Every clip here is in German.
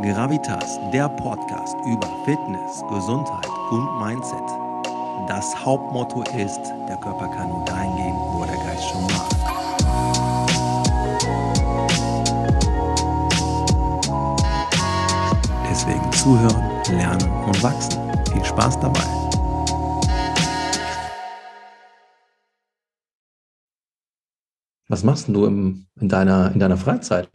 Gravitas, der Podcast über Fitness, Gesundheit und Mindset. Das Hauptmotto ist, der Körper kann nur dahin gehen, wo der Geist schon war. Deswegen zuhören, lernen und wachsen. Viel Spaß dabei. Was machst du in deiner Freizeit?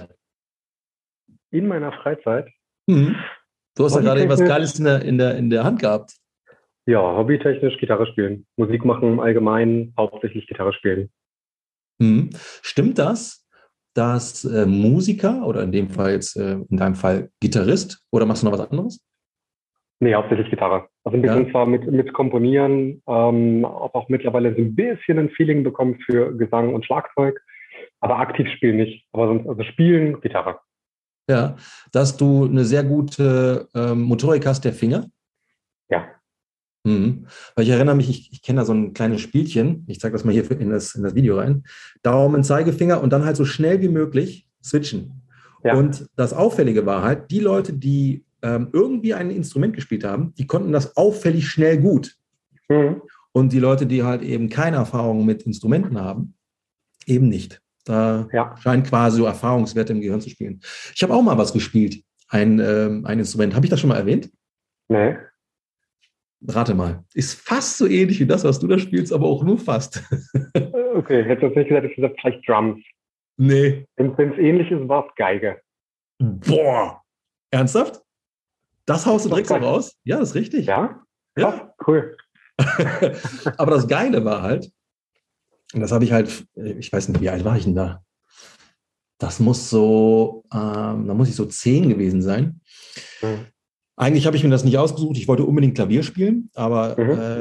In meiner Freizeit? Mhm. Du hast ja gerade etwas Geiles in der Hand gehabt. Ja, hobbytechnisch Gitarre spielen. Musik machen im Allgemeinen, hauptsächlich Gitarre spielen. Mhm. Stimmt das, dass Musiker oder in dem Fall jetzt in deinem Fall Gitarrist oder machst du noch was anderes? Nee, hauptsächlich Gitarre. Also ein bisschen zwar mit Komponieren, auch mittlerweile so ein bisschen ein Feeling bekommen für Gesang und Schlagzeug, aber aktiv spielen nicht. Aber sonst, also spielen, Gitarre. Ja, dass du eine sehr gute Motorik hast der Finger. Ja. Mhm. Weil ich erinnere mich, ich kenne da so ein kleines Spielchen, ich zeige das mal hier in das Video rein, Daumen, Zeigefinger und dann halt so schnell wie möglich switchen. Ja. Und das Auffällige war halt, die Leute, die irgendwie ein Instrument gespielt haben, die konnten das auffällig schnell gut. Mhm. Und die Leute, die halt eben keine Erfahrung mit Instrumenten haben, eben nicht. Da scheint quasi so Erfahrungswerte im Gehirn zu spielen. Ich habe auch mal was gespielt, ein Instrument. Habe ich das schon mal erwähnt? Nee. Rate mal. Ist fast so ähnlich wie das, was du da spielst, aber auch nur fast. Okay, hätte jetzt nicht gesagt, ich gesagt, vielleicht Drums. Nee. Wenn es ähnlich ist, war es Geige. Boah. Ernsthaft? Das haust du direkt so raus? Ja, das ist richtig. Ja? Krass, ja. Cool. Aber das Geile war halt, und das habe ich halt, ich weiß nicht, wie alt war ich denn da? Das muss so, da muss ich so 10 gewesen sein. Mhm. Eigentlich habe ich mir das nicht ausgesucht. Ich wollte unbedingt Klavier spielen, aber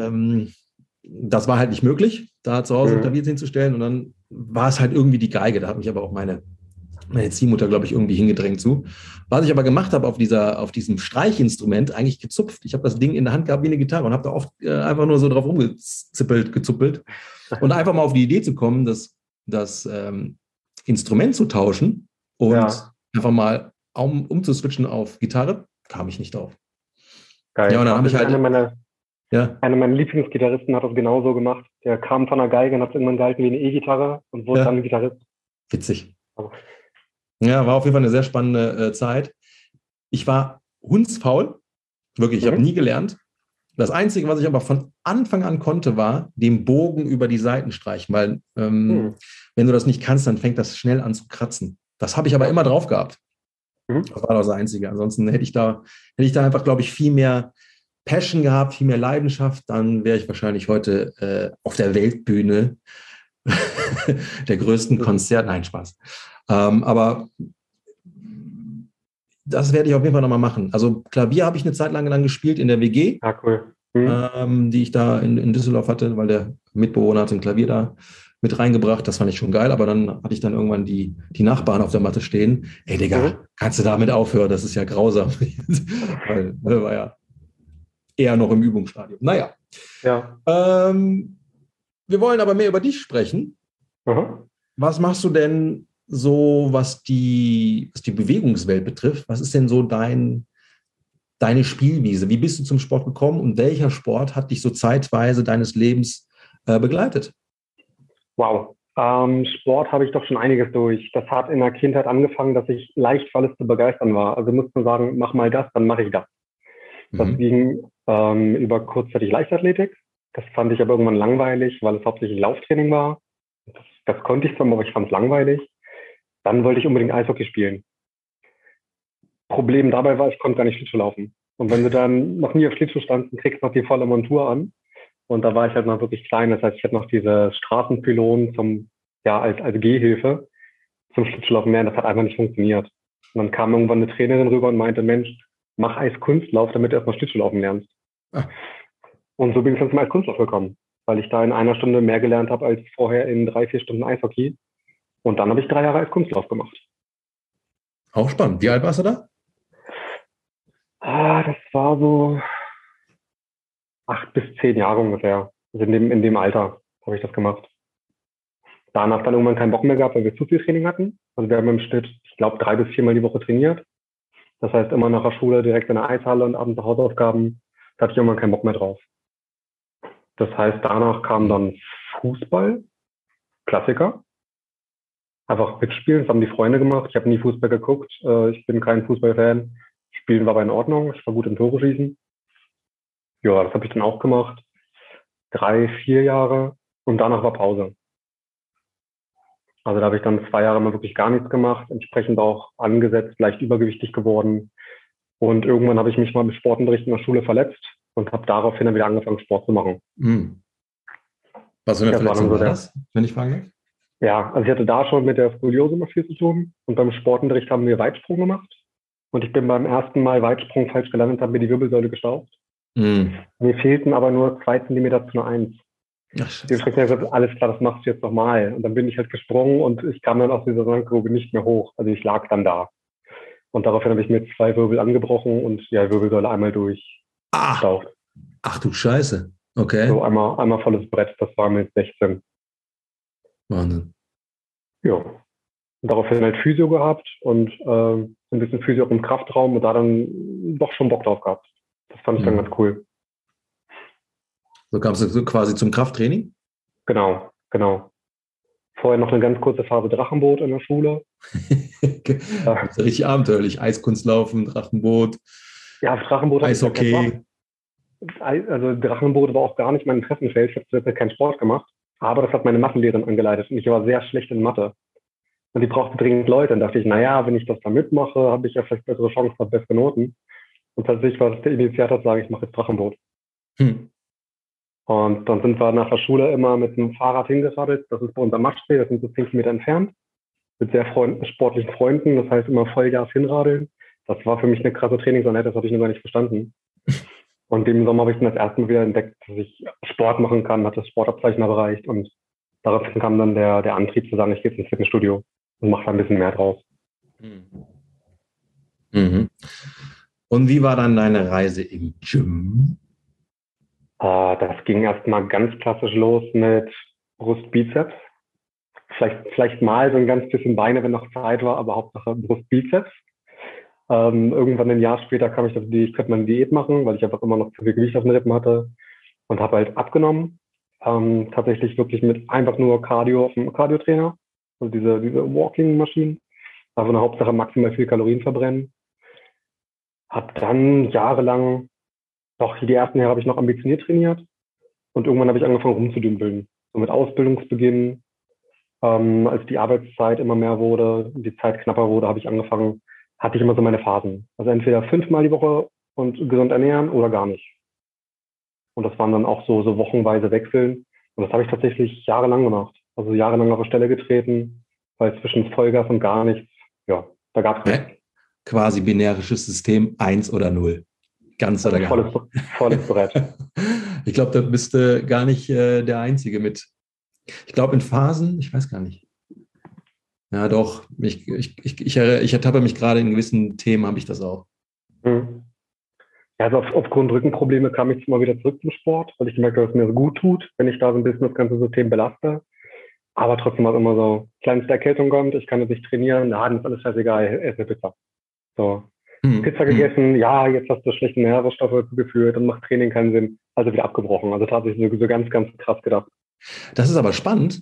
das war halt nicht möglich, da zu Hause ein Klavier hinzustellen. Und dann war es halt irgendwie die Geige. Da hat mich aber auch meine Ziehmutter, glaube ich, irgendwie hingedrängt zu. Was ich aber gemacht habe auf diesem Streichinstrument, eigentlich gezupft. Ich habe das Ding in der Hand gehabt wie eine Gitarre und habe da oft einfach nur so drauf gezuppelt. Und einfach mal auf die Idee zu kommen, das Instrument zu tauschen und einfach mal umzuswitchen auf Gitarre, kam ich nicht drauf. Geil. Ja, und dann habe ich halt... Einer meiner Lieblingsgitarristen hat das genauso gemacht. Der kam von der Geige und hat irgendwann gehalten wie eine E-Gitarre und wurde dann Gitarrist. Witzig. Ja, war auf jeden Fall eine sehr spannende Zeit. Ich war hundsfaul, wirklich, ich habe nie gelernt. Das Einzige, was ich aber von Anfang an konnte, war den Bogen über die Seiten streichen, weil wenn du das nicht kannst, dann fängt das schnell an zu kratzen. Das habe ich aber immer drauf gehabt. Das war das Einzige. Ansonsten hätte ich da einfach, glaube ich, viel mehr Passion gehabt, viel mehr Leidenschaft, dann wäre ich wahrscheinlich heute auf der Weltbühne der größten Konzerte. Nein, Spaß. Aber das werde ich auf jeden Fall nochmal machen. Also Klavier habe ich eine Zeit lang gespielt in der WG, cool. Die ich da in Düsseldorf hatte, weil der Mitbewohner hat ein Klavier da mit reingebracht. Das fand ich schon geil, aber dann hatte ich dann irgendwann die Nachbarn auf der Matte stehen. Ey, Digga, kannst du damit aufhören? Das ist ja grausam. Weil war ja eher noch im Übungsstadium. Naja. Ja. Wir wollen aber mehr über dich sprechen. Was machst du denn so, was die Bewegungswelt betrifft? Was ist denn so deine Spielwiese? Wie bist du zum Sport gekommen und welcher Sport hat dich so zeitweise deines Lebens begleitet? Wow. Sport habe ich doch schon einiges durch. Das hat in der Kindheit angefangen, dass ich leicht für alles zu begeistern war. Also musste man sagen, mach mal das, dann mache ich das. Das ging über kurzzeitig Leichtathletik. Das fand ich aber irgendwann langweilig, weil es hauptsächlich Lauftraining war. Das konnte ich zwar, aber ich fand es langweilig. Dann wollte ich unbedingt Eishockey spielen. Problem dabei war, ich konnte gar nicht Schlittschuh laufen. Und wenn du dann noch nie auf Schlittschuh standst, dann kriegst du noch die volle Montur an. Und da war ich halt noch wirklich klein. Das heißt, ich hatte noch diese Straßenpylon als Gehhilfe zum Schlittschuhlaufen mehr. Das hat einfach nicht funktioniert. Und dann kam irgendwann eine Trainerin rüber und meinte, Mensch, mach Eiskunstlauf, damit du erstmal Schlittschuhlaufen lernst. Und so bin ich dann zum Eiskunstlauf gekommen, weil ich da in einer Stunde mehr gelernt habe als vorher in 3-4 Stunden Eishockey. Und dann habe ich 3 Jahre Eiskunstlauf gemacht. Auch spannend. Wie alt warst du da? Das war so 8 bis 10 Jahre ungefähr. Also in dem Alter habe ich das gemacht. Danach dann irgendwann keinen Bock mehr gehabt, weil wir zu viel Training hatten. Also wir haben im Schnitt, ich glaube, 3 bis 4 Mal die Woche trainiert. Das heißt, immer nach der Schule direkt in der Eishalle und abends Hausaufgaben. Da hatte ich irgendwann keinen Bock mehr drauf. Das heißt, danach kam dann Fußball, Klassiker. Einfach mitspielen, das haben die Freunde gemacht. Ich habe nie Fußball geguckt. Ich bin kein Fußballfan. Spielen war aber in Ordnung. Ich war gut im Tore schießen. Ja, das habe ich dann auch gemacht. 3, 4 Jahre. Und danach war Pause. Also da habe ich dann 2 Jahre mal wirklich gar nichts gemacht. Entsprechend auch angesetzt, leicht übergewichtig geworden. Und irgendwann habe ich mich mal im Sportunterricht in der Schule verletzt und habe daraufhin dann wieder angefangen, Sport zu machen. Mhm. Was für eine Verletzung war das, wenn ich fragen darf? Ja, also ich hatte da schon mit der Skoliose immer viel zu tun. Und beim Sportunterricht haben wir Weitsprung gemacht. Und ich bin beim ersten Mal Weitsprung falsch gelandet, habe mir die Wirbelsäule gestaucht. Mir fehlten aber nur 2 Zentimeter zu einer 1. Dementsprechend habe ich gesagt, alles klar, das machst du jetzt nochmal. Und dann bin ich halt gesprungen und ich kam dann aus dieser Sandgrube nicht mehr hoch. Also ich lag dann da. Und daraufhin habe ich mir 2 Wirbel angebrochen und ja, Wirbelsäule einmal durchgestaucht. Ach du Scheiße. Okay. So einmal volles Brett, das war mit 16. Wahnsinn. Ja. Und daraufhin halt Physio gehabt und ein bisschen Physio auch im Kraftraum und da dann doch schon Bock drauf gehabt. Das fand ich dann ganz cool. So kamst du quasi zum Krafttraining? Genau. Vorher noch eine ganz kurze Phase Drachenboot in der Schule. Das ist richtig abenteuerlich. Eiskunstlaufen, Drachenboot. Ja, Drachenboot. Eishockey. Also Drachenboot war auch gar nicht mein Interessenfeld. Ich habe keinen Sport gemacht. Aber das hat meine Mathelehrerin angeleitet und ich war sehr schlecht in Mathe. Und die brauchte dringend Leute. Dann dachte ich, naja, wenn ich das da mitmache, habe ich ja vielleicht bessere Chancen auf bessere Noten. Und tatsächlich war das der Initiator, sage ich mache jetzt Drachenboot. Und dann sind wir nach der Schule immer mit einem Fahrrad hingeradelt. Das ist bei uns am Maschsee, das sind so 10 Kilometer entfernt. Mit sehr sportlichen Freunden, das heißt immer Vollgas hinradeln. Das war für mich eine krasse Trainingseinheit, das habe ich noch gar nicht verstanden. Und im Sommer habe ich dann das erste Mal wieder entdeckt, dass ich Sport machen kann, hat das Sportabzeichen erreicht und daraufhin kam dann der Antrieb zu sagen, ich gehe jetzt ins Fitnessstudio und mache da ein bisschen mehr draus. Mhm. Und wie war dann deine Reise im Gym? Das ging erstmal ganz klassisch los mit Brust-Bizeps. Vielleicht mal so ein ganz bisschen Beine, wenn noch Zeit war, aber Hauptsache Brust-Bizeps. Irgendwann ein Jahr später kam ich auf die, ich könnte mal eine Diät machen, weil ich einfach immer noch zu viel Gewicht auf den Rippen hatte und habe halt abgenommen. Tatsächlich wirklich mit einfach nur Cardio auf dem Cardio-Trainer, also diese Walking-Maschinen. Einfach eine Hauptsache maximal viel Kalorien verbrennen. Hab dann jahrelang, die ersten Jahre habe ich noch ambitioniert trainiert und irgendwann habe ich angefangen rumzudümpeln. So mit Ausbildungsbeginn, als die Arbeitszeit immer mehr wurde, die Zeit knapper wurde, habe ich angefangen, hatte ich immer so meine Phasen. Also entweder 5-mal die Woche und gesund ernähren oder gar nicht. Und das waren dann auch so wochenweise Wechseln. Und das habe ich tatsächlich jahrelang gemacht. Also jahrelang auf der Stelle getreten, weil zwischen Vollgas und gar nichts, ja, da gab es nichts. Quasi binärisches System 1 oder 0. Ganz oder gar nicht. Volles Brett. Ich glaube, da bist du gar nicht der Einzige mit. Ich glaube, in Phasen, ich weiß gar nicht. Ja, doch. Ich ertappe mich gerade in gewissen Themen, habe ich das auch. Ja, also aufgrund Rückenprobleme kam ich mal wieder zurück zum Sport, weil ich gemerkt habe, dass es mir so gut tut, wenn ich da so ein bisschen das ganze System belaste. Aber trotzdem war es immer so, kleinste Erkältung kommt, ich kann jetzt nicht trainieren, dann ist alles scheißegal, esse Pizza. So. Pizza gegessen, ja, jetzt hast du schlechte Nährstoffe zugeführt und macht Training keinen Sinn. Also wieder abgebrochen. Also tatsächlich so ganz, ganz krass gedacht. Das ist aber spannend.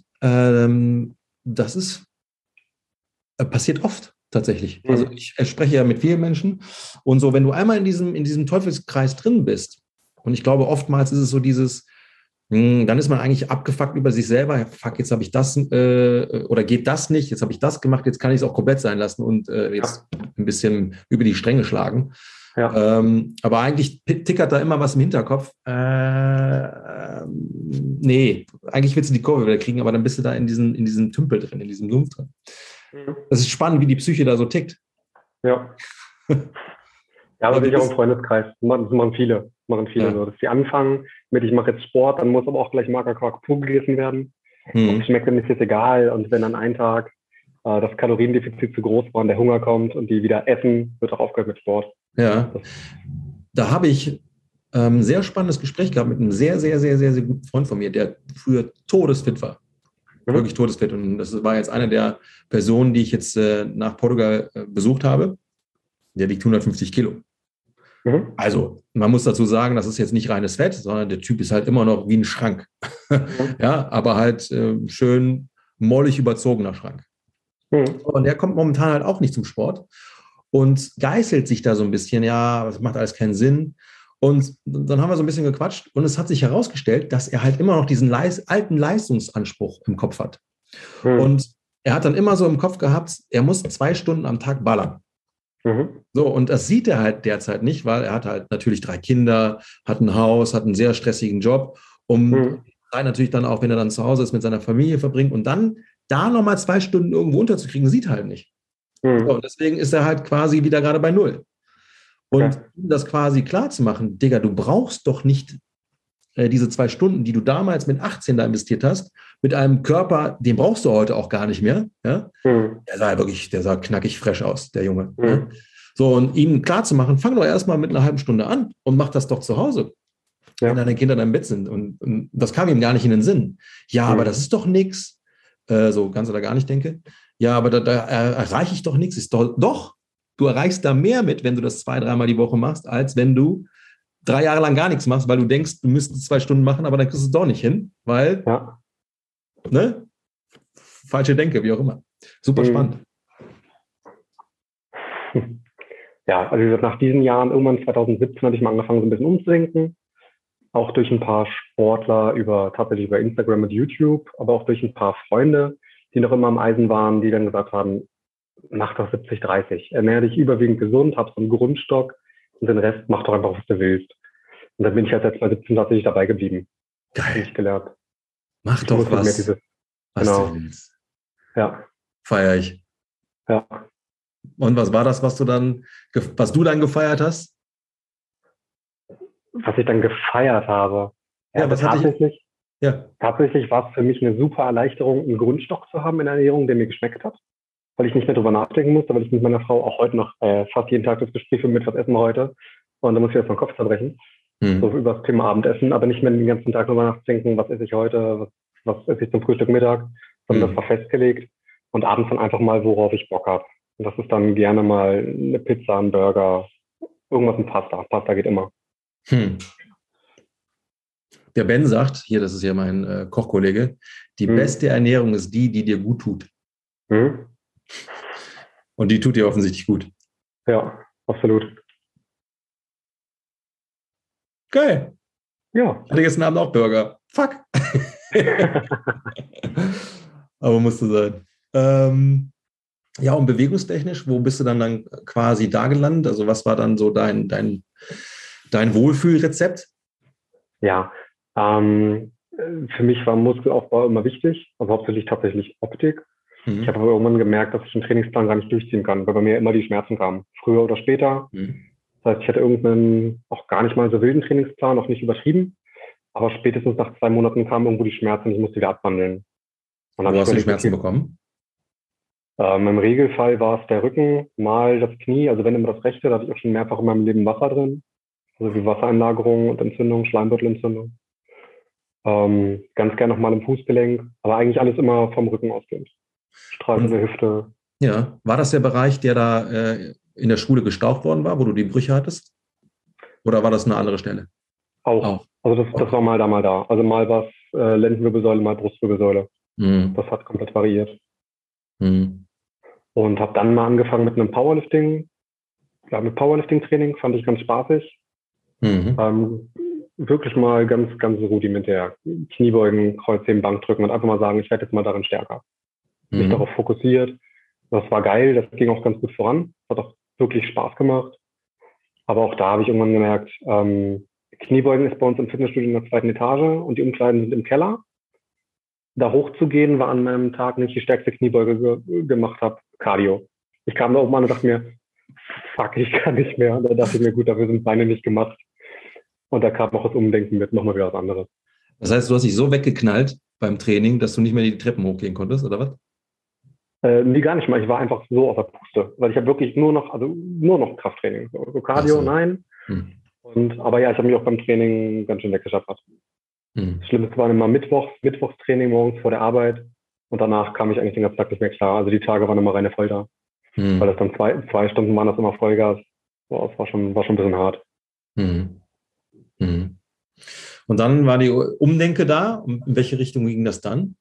Das ist passiert oft tatsächlich. Also ich spreche ja mit vielen Menschen und so, wenn du einmal in diesem Teufelskreis drin bist, und ich glaube, oftmals ist es so dieses, dann ist man eigentlich abgefuckt über sich selber, fuck, jetzt habe ich das, oder geht das nicht, jetzt habe ich das gemacht, jetzt kann ich es auch komplett sein lassen und jetzt ein bisschen über die Stränge schlagen. Ja. Aber eigentlich tickert da immer was im Hinterkopf. Nee, eigentlich willst du die Kurve wieder kriegen, aber dann bist du da in diesem Tümpel drin, in diesem Sumpf drin. Das ist spannend, wie die Psyche da so tickt. Ja. Ja, aber ich auch im Freundeskreis. Das machen viele. Ja. So, dass die anfangen mit, ich mache jetzt Sport, dann muss aber auch gleich Magerquark pur gegessen werden. Das schmeckt dann nicht, ist egal. Und wenn an einem Tag das Kaloriendefizit zu groß war und der Hunger kommt und die wieder essen, wird auch aufgehört mit Sport. Ja, da habe ich ein sehr spannendes Gespräch gehabt mit einem sehr, sehr, sehr, sehr, sehr guten Freund von mir, der früher todesfit war. Wirklich todesfit. Und das war jetzt eine der Personen, die ich jetzt nach Portugal besucht habe. der wiegt 150 Kilo. Mhm. Also, man muss dazu sagen, das ist jetzt nicht reines Fett, sondern der Typ ist halt immer noch wie ein Schrank. Mhm. Ja, aber halt schön mollig überzogener Schrank. Mhm. Und der kommt momentan halt auch nicht zum Sport und geißelt sich da so ein bisschen, ja, das macht alles keinen Sinn. Und dann haben wir so ein bisschen gequatscht und es hat sich herausgestellt, dass er halt immer noch diesen alten Leistungsanspruch im Kopf hat. Mhm. Und er hat dann immer so im Kopf gehabt, er muss 2 Stunden am Tag ballern. Mhm. So, und das sieht er halt derzeit nicht, weil er hat halt natürlich 3 Kinder, hat ein Haus, hat einen sehr stressigen Job, um Mhm. natürlich dann auch, wenn er dann zu Hause ist, mit seiner Familie verbringt und dann da nochmal 2 Stunden irgendwo unterzukriegen, sieht er halt nicht. So, Mhm. und deswegen ist er halt quasi wieder gerade bei Null. Und Okay. um das quasi klar zu machen, Digga, du brauchst doch nicht diese 2 Stunden, die du damals mit 18 da investiert hast, mit einem Körper, den brauchst du heute auch gar nicht mehr. Ja? Mhm. Der sah knackig fresh aus, der Junge. Ja? Mhm. So, und ihm klar zu machen, fang doch erstmal mit einer halben Stunde an und mach das doch zu Hause, wenn Ja. deine Kinder in deinem Bett sind. Und das kam ihm gar nicht in den Sinn. Ja, aber das Mhm. ist doch nichts. So ganz oder gar nicht denke. Ja, aber da erreiche ich doch nichts. Ist doch, du erreichst da mehr mit, wenn du das 2, 3 Mal die Woche machst, als wenn du 3 Jahre lang gar nichts machst, weil du denkst, du müsstest 2 Stunden machen, aber dann kriegst du es doch nicht hin, weil, Ja. ne, falsche Denke, wie auch immer. Super spannend. Mhm. Ja, also wie gesagt, nach diesen Jahren, irgendwann 2017, habe ich mal angefangen, so ein bisschen umzudenken. Auch durch ein paar Sportler, tatsächlich über Instagram und YouTube, aber auch durch ein paar Freunde, die noch immer am Eisen waren, die dann gesagt haben, mach doch 70-30. Ernähre dich überwiegend gesund, hab so einen Grundstock und den Rest mach doch einfach, was du willst. Und dann bin ich halt seit 2017 tatsächlich dabei geblieben. Geil. Nicht gelernt. Mach Ich muss doch nicht mehr dieses, was du genau, willst. ja, Feier ich. ja. Und was war das, was du dann gefeiert hast? Was ich dann gefeiert habe. Ja, Ja, also was hat dich, ja. tatsächlich war es für mich eine super Erleichterung, einen Grundstock zu haben in der Ernährung, der mir geschmeckt hat, weil ich nicht mehr drüber nachdenken musste, weil ich mit meiner Frau auch heute noch fast jeden Tag das Gespräch führe mit, was essen wir heute. Und da muss ich jetzt meinen Kopf zerbrechen. So Hm. über das Thema Abendessen, aber nicht mehr den ganzen Tag drüber nachdenken, was esse ich heute, was esse ich zum Frühstück, Mittag, sondern das Hm. war festgelegt und abends dann einfach mal, worauf ich Bock habe. Und das ist dann gerne mal eine Pizza, ein Burger, irgendwas mit Pasta. Pasta geht immer. Hm. Der Ben sagt, hier, das ist ja mein Kochkollege, die Hm. beste Ernährung ist die, die dir gut tut. Hm. Und die tut dir offensichtlich gut. Ja, absolut. Geil. Ja. Ich hatte gestern Abend auch Burger. Fuck. Aber musste sein. Ja, und bewegungstechnisch, wo bist du dann quasi da gelandet? Also was war dann so dein Wohlfühlrezept? Ja, für mich war Muskelaufbau immer wichtig, also hauptsächlich tatsächlich Optik. Ich habe Mhm. aber irgendwann gemerkt, dass ich einen Trainingsplan gar nicht durchziehen kann, weil bei mir immer die Schmerzen kamen, früher oder später. Mhm. Das heißt, ich hatte irgendeinen auch gar nicht mal so wilden Trainingsplan, auch nicht übertrieben. Aber spätestens nach 2 Monaten kamen irgendwo die Schmerzen und ich musste wieder abwandeln. Und dann habe Wo ich hast du die überlegt, Schmerzen okay, bekommen? im Regelfall war es der Rücken, mal das Knie, also wenn immer das rechte, da hatte ich auch schon mehrfach in meinem Leben Wasser drin, also wie Wassereinlagerung und Entzündung, Schleimbeutelentzündung. Ganz gerne nochmal im Fußgelenk, aber eigentlich alles immer vom Rücken ausgehend. Streifende Und Hüfte. ja, war das der Bereich, der da in der Schule gestaucht worden war, wo du die Brüche hattest? Oder war das eine andere Stelle? Auch. Auch. Also das war mal da, mal da. Also mal war es Lendenwirbelsäule, mal Brustwirbelsäule. Mhm. Das hat komplett variiert. Mhm. Und habe dann mal angefangen mit einem Powerlifting. Ja, mit Powerlifting-Training fand ich ganz spaßig. Mhm. Wirklich mal ganz, ganz rudimentär. Kniebeugen, Kreuzheben, Bankdrücken und einfach mal sagen, ich werde jetzt mal darin stärker. Mich Mhm. darauf fokussiert. Das war geil, das ging auch ganz gut voran. Hat auch wirklich Spaß gemacht. Aber auch da habe ich irgendwann gemerkt, Kniebeugen ist bei uns im Fitnessstudio in der 2. Etage und die Umkleiden sind im Keller. Da hochzugehen war an meinem Tag nicht die stärkste Kniebeuge gemacht habe, Cardio. Ich kam da oben an und dachte mir, fuck, ich kann nicht mehr. Da dachte ich mir, gut, dafür sind Beine nicht gemacht. Und da kam auch das Umdenken mit, machen wir wieder was anderes. Das heißt, du hast dich so weggeknallt beim Training, dass du nicht mehr die Treppen hochgehen konntest, oder was? Nee, gar nicht mal. Ich war einfach so aus der Puste, weil ich habe wirklich nur noch Krafttraining. So Ach Cardio, so. nein. Hm. Aber ja, ich habe mich auch beim Training ganz schön weggeschafft. Hm. Das Schlimmste war immer Mittwochstraining morgens vor der Arbeit und danach kam ich eigentlich den ganzen Tag nicht mehr klar. Also die Tage waren immer reine Folter. Weil das dann zwei Stunden waren das immer Vollgas. Boah, das war schon ein bisschen hart. Mhm. Mhm. Und dann war die Umdenke da. Und in welche Richtung ging das dann?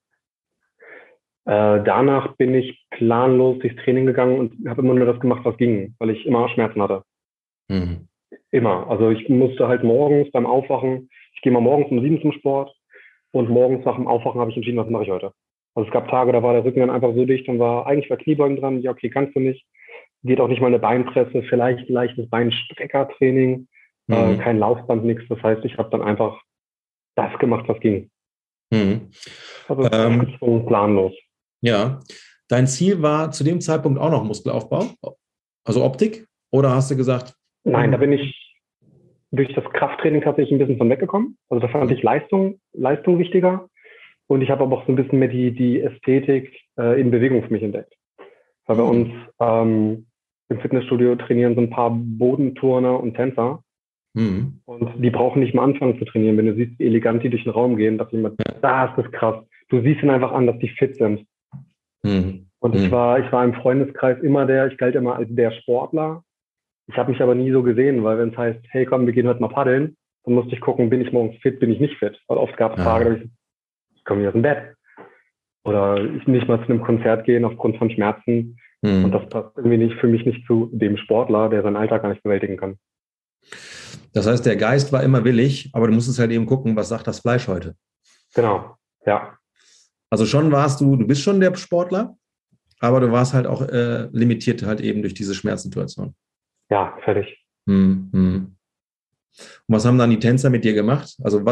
Danach bin ich planlos durchs Training gegangen und habe immer nur das gemacht, was ging, weil ich immer Schmerzen hatte. Mhm. Immer. Also ich musste halt morgens beim Aufwachen, ich gehe mal morgens um 7 zum Sport und morgens nach dem Aufwachen habe ich entschieden, was mache ich heute. Also es gab Tage, da war der Rücken dann einfach so dicht, dann war eigentlich war Kniebeugen dran, ja okay, kannst du nicht. Geht auch nicht mal eine Beinpresse, vielleicht leichtes Beinstreckertraining, Mhm. kein Laufband, nichts. Das heißt, ich habe dann einfach das gemacht, was ging. Mhm. Also Ähm, gezwungen, planlos. ja, dein Ziel war zu dem Zeitpunkt auch noch Muskelaufbau, also Optik? Oder hast du gesagt, Nein, da bin ich durch das Krafttraining tatsächlich ein bisschen von weggekommen. Also da fand ich Leistung wichtiger. Und ich habe aber auch so ein bisschen mehr die Ästhetik in Bewegung für mich entdeckt. Weil bei uns mhm. im Fitnessstudio trainieren so ein paar Bodenturner und Tänzer. Mhm. Und die brauchen nicht mal anfangen zu trainieren. Wenn du siehst, wie elegant die durch den Raum gehen, dass jemand, da ist das krass. Du siehst ihnen einfach an, dass die fit sind. Mhm. Und Mhm. ich war im Freundeskreis ich galt immer als der Sportler. Ich habe mich aber nie so gesehen, weil wenn es heißt, hey komm, wir gehen heute mal paddeln, dann musste ich gucken, bin ich morgens fit, bin ich nicht fit. Weil oft gab es Tage, Ah. da ich komme nicht aus dem Bett. Oder ich nicht mal zu einem Konzert gehen aufgrund von Schmerzen. Und Mhm. das passt irgendwie nicht für mich nicht zu dem Sportler, der seinen Alltag gar nicht bewältigen kann. Das heißt, der Geist war immer willig, aber du musstest halt eben gucken, was sagt das Fleisch heute. Genau. Ja. Also schon warst du bist schon der Sportler, aber du warst halt auch limitiert halt eben durch diese Schmerzsituation. Ja, fertig. Mhm. Mhm. Und was haben dann die Tänzer mit dir gemacht? Also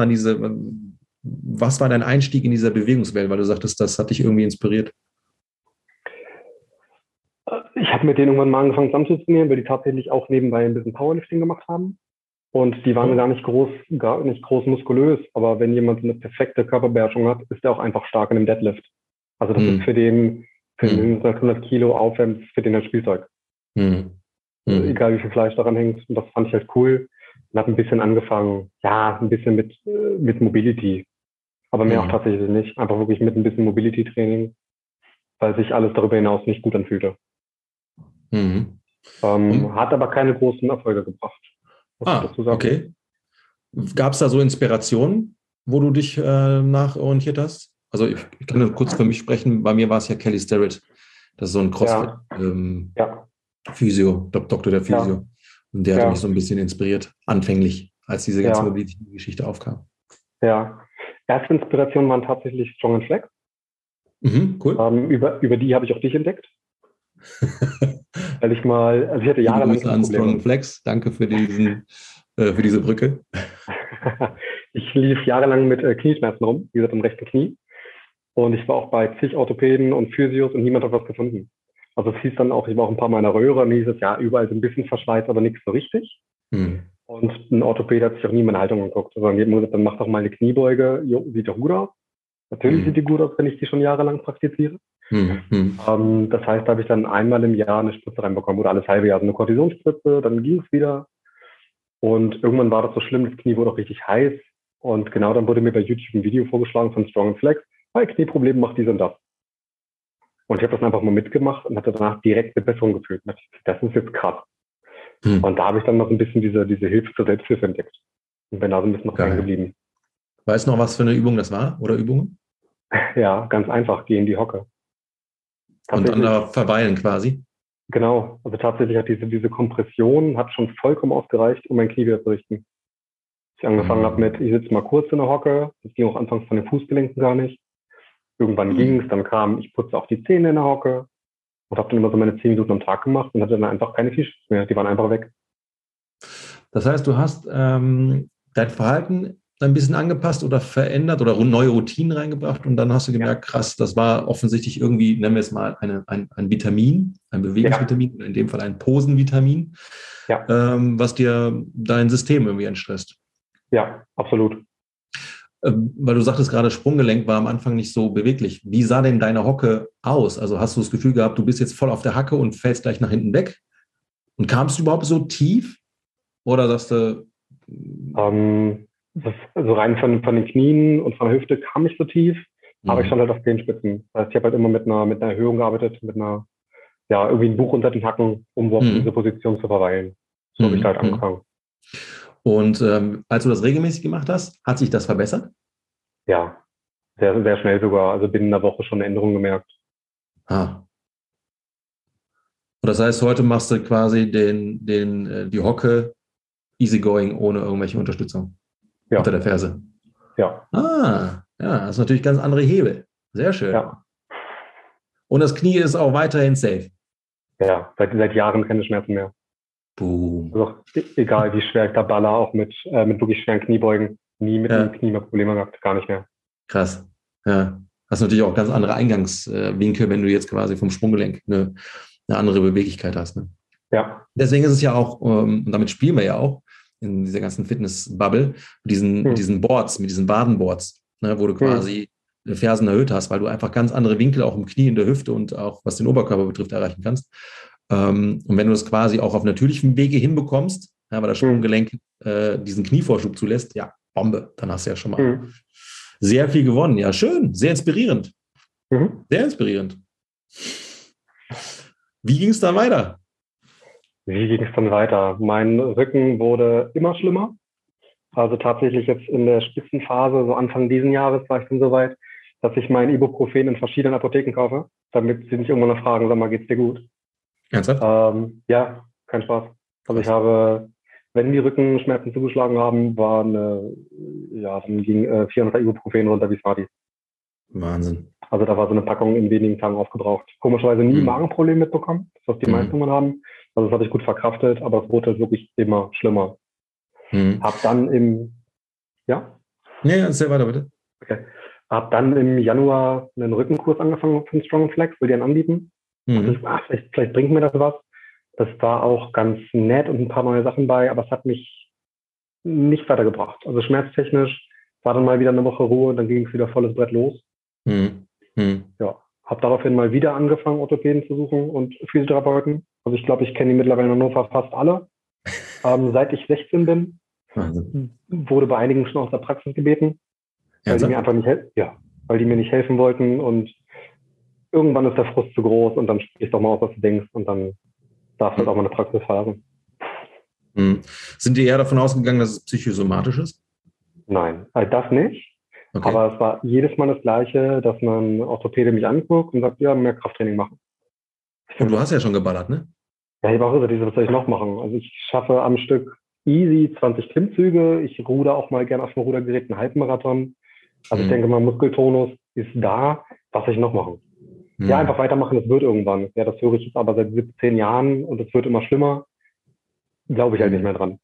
was war dein Einstieg in dieser Bewegungswelt, weil du sagtest, das hat dich irgendwie inspiriert? Ich habe mit denen irgendwann mal angefangen zusammen zu trainieren, weil die tatsächlich auch nebenbei ein bisschen Powerlifting gemacht haben. Und die waren Oh. gar nicht groß muskulös. Aber wenn jemand eine perfekte Körperbeherrschung hat, ist er auch einfach stark in dem Deadlift. Also das ist Mhm. für den Mhm. 100 Kilo aufwärts, für den als Spielzeug. Mhm. Mhm. Egal wie viel Fleisch daran hängt. Und das fand ich halt cool. Und habe ein bisschen angefangen, ja, ein bisschen mit Mobility. Aber mehr auch Mhm. tatsächlich nicht. Einfach wirklich mit ein bisschen Mobility-Training, weil sich alles darüber hinaus nicht gut anfühlte. Mhm. Und, Hat aber keine großen Erfolge gebracht, muss ich dazu sagen. okay. Gab es da so Inspirationen, wo du dich nach orientiert hast? Also ich kann nur kurz für mich sprechen. Bei mir war es ja Kelly Starrett. Das ist so ein Ja, CrossFit-Physio, ja, Doktor der ja, Physio. Und der hatte mich so ja, ein bisschen inspiriert, anfänglich, als diese ganze ja, Mobility-Geschichte aufkam. ja. Erste Inspirationen waren tatsächlich Strong and Flex. Mhm, cool. Über die habe ich auch dich entdeckt, weil also ich hatte Liebe jahrelang Grüße an Strong Knieprobleme. Flex. Danke für diese Brücke. Ich lief jahrelang mit Knieschmerzen rum, wie gesagt, im rechten Knie. Und ich war auch bei zig Orthopäden und Physios und niemand hat was gefunden. Also es hieß dann auch, ich war auch ein paar Mal in der Röhre und hieß es, ja, überall so ein bisschen verschweißt, aber nichts so richtig. Mhm. Und ein Orthopäde hat sich auch nie meine Haltung angeguckt. Also dann hat man gesagt, dann mach doch mal eine Kniebeuge. Jo, sieht doch gut aus. Natürlich sieht die Mhm. gut aus, wenn ich die schon jahrelang praktiziere. Mhm. Das heißt, da habe ich dann einmal im Jahr eine Spritze reinbekommen oder alles halbe Jahr so eine Kortisonspritze, dann ging es wieder. Und irgendwann war das so schlimm, das Knie wurde auch richtig heiß. Und genau dann wurde mir bei YouTube ein Video vorgeschlagen von Strong and Flex. Bei Knieproblemen macht dies und das. Und ich habe das einfach mal mitgemacht und hatte danach direkt eine Besserung gefühlt. Und das ist jetzt krass. Mhm. Und da habe ich dann noch ein bisschen diese Hilfe zur Selbsthilfe entdeckt. Und bin da so ein bisschen noch hängen Geil. geblieben. Weißt du noch, was für eine Übung das war oder Übungen? Ja, ganz einfach, geh in die Hocke. Und dann Tatsächlich, da verweilen quasi. genau. Also tatsächlich hat diese Kompression hat schon vollkommen ausgereicht, um mein Knie wieder zu richten. Ich angefangen habe Mhm. mit, ich sitze mal kurz in der Hocke. Das ging auch anfangs von den Fußgelenken gar nicht. Irgendwann ging es, Mhm. dann kam, ich putze auch die Zähne in der Hocke und habe dann immer so meine 10 Minuten am Tag gemacht und hatte dann einfach keine Knieschmerzen mehr. Die waren einfach weg. Das heißt, du hast dein Verhalten ein bisschen angepasst oder verändert oder neue Routinen reingebracht und dann hast du Ja, gemerkt, krass, das war offensichtlich irgendwie, nennen wir es mal, ein Vitamin, ein ja, Bewegungsvitamin, in dem Fall ein Posenvitamin, ja, was dir dein System irgendwie entstresst. ja, absolut. Weil du sagtest gerade, Sprunggelenk war am Anfang nicht so beweglich. Wie sah denn deine Hocke aus? Also hast du das Gefühl gehabt, du bist jetzt voll auf der Hacke und fällst gleich nach hinten weg? Und kamst du überhaupt so tief? Oder sagst du, Also rein von den Knien und von der Hüfte kam ich so tief, aber ich stand mhm. halt auf Zehenspitzen. Das heißt, ich habe halt immer mit einer Erhöhung gearbeitet, mit einer ja, irgendwie ein Buch unter den Hacken, um überhaupt in dieser Position zu verweilen. So habe ich halt angefangen. Und als du das regelmäßig gemacht hast, hat sich das verbessert? Ja, sehr, sehr schnell sogar. Also binnen einer Woche schon eine Änderung gemerkt. Ah. Und das heißt, heute machst du quasi die Hocke easygoing ohne irgendwelche Unterstützung unter der Ferse. Ja. Ah, ja, das ist natürlich ganz andere Hebel. Sehr schön. Ja. Und das Knie ist auch weiterhin safe. Ja, seit Jahren keine Schmerzen mehr. Boom. Also egal wie schwer ich da baller, auch mit wirklich schweren Kniebeugen, nie mit dem Knie mehr Probleme gehabt, gar nicht mehr. Krass. Ja. Hast natürlich auch ganz andere Eingangswinkel, wenn du jetzt quasi vom Sprunggelenk eine andere Beweglichkeit hast. Ne? Ja. Deswegen ist es ja auch, und damit spielen wir ja auch in dieser ganzen Fitness-Bubble, mit diesen Boards, mit diesen Wadenboards, ne, wo du quasi Fersen erhöht hast, weil du einfach ganz andere Winkel auch im Knie, in der Hüfte und auch was den Oberkörper betrifft erreichen kannst. Und wenn du das quasi auch auf natürlichem Wege hinbekommst, ja, weil das Sprunggelenk diesen Knievorschub zulässt, ja, Bombe, dann hast du ja schon mal sehr viel gewonnen. Ja, schön, sehr inspirierend. Sehr inspirierend. Wie ging es dann weiter? Wie ging es dann weiter? Mein Rücken wurde immer schlimmer. Also tatsächlich jetzt in der Spitzenphase, so Anfang diesen Jahres, war ich dann so weit, dass ich mein Ibuprofen in verschiedenen Apotheken kaufe, damit sie nicht irgendwann noch fragen, sag mal, geht's dir gut? Ernsthaft? Ja, kein Spaß. Also ich habe, wenn die Rückenschmerzen zugeschlagen haben, dann ging 400 Ibuprofen runter wie Smarties. Wahnsinn. Also da war so eine Packung in wenigen Tagen aufgebraucht. Komischerweise nie Magenprobleme mitbekommen, das was die meisten immer haben. Also das habe ich gut verkraftet, aber es wurde wirklich immer schlimmer. Hab dann Ja, erzähl weiter bitte. Okay. Hab dann im Januar einen Rückenkurs angefangen von Strong Flex, will die einen anbieten. Also, vielleicht bringt mir das was. Das war auch ganz nett und ein paar neue Sachen bei, aber es hat mich nicht weitergebracht. Also schmerztechnisch war dann mal wieder eine Woche Ruhe, dann ging es wieder volles Brett los. Ja, habe daraufhin mal wieder angefangen, Orthopäden zu suchen und Physiotherapeuten. Also ich glaube, ich kenne die mittlerweile in Hannover fast alle. Seit ich 16 bin, wurde bei einigen schon aus der Praxis gebeten, weil die mir einfach weil die mir nicht helfen wollten und irgendwann ist der Frust zu groß und dann sprichst du auch mal aus, was du denkst und dann darfst du halt auch mal eine Praxis fahren. Sind die eher davon ausgegangen, dass es psychosomatisch ist? Nein, das nicht. Okay. Aber es war jedes Mal das Gleiche, dass man Orthopäde mich anguckt und sagt, ja, mehr Krafttraining machen. Und du hast ja schon geballert, ne? Ja, ich war auch was soll ich noch machen? Also ich schaffe am Stück easy 20 Klimmzüge. Ich ruder auch mal gerne auf dem Rudergerät einen Halbmarathon. Also ich denke mal, Muskeltonus ist da. Was soll ich noch machen? Ja, einfach weitermachen, das wird irgendwann. Ja, das höre ich jetzt aber seit 17 Jahren und es wird immer schlimmer. Glaube ich halt nicht mehr dran.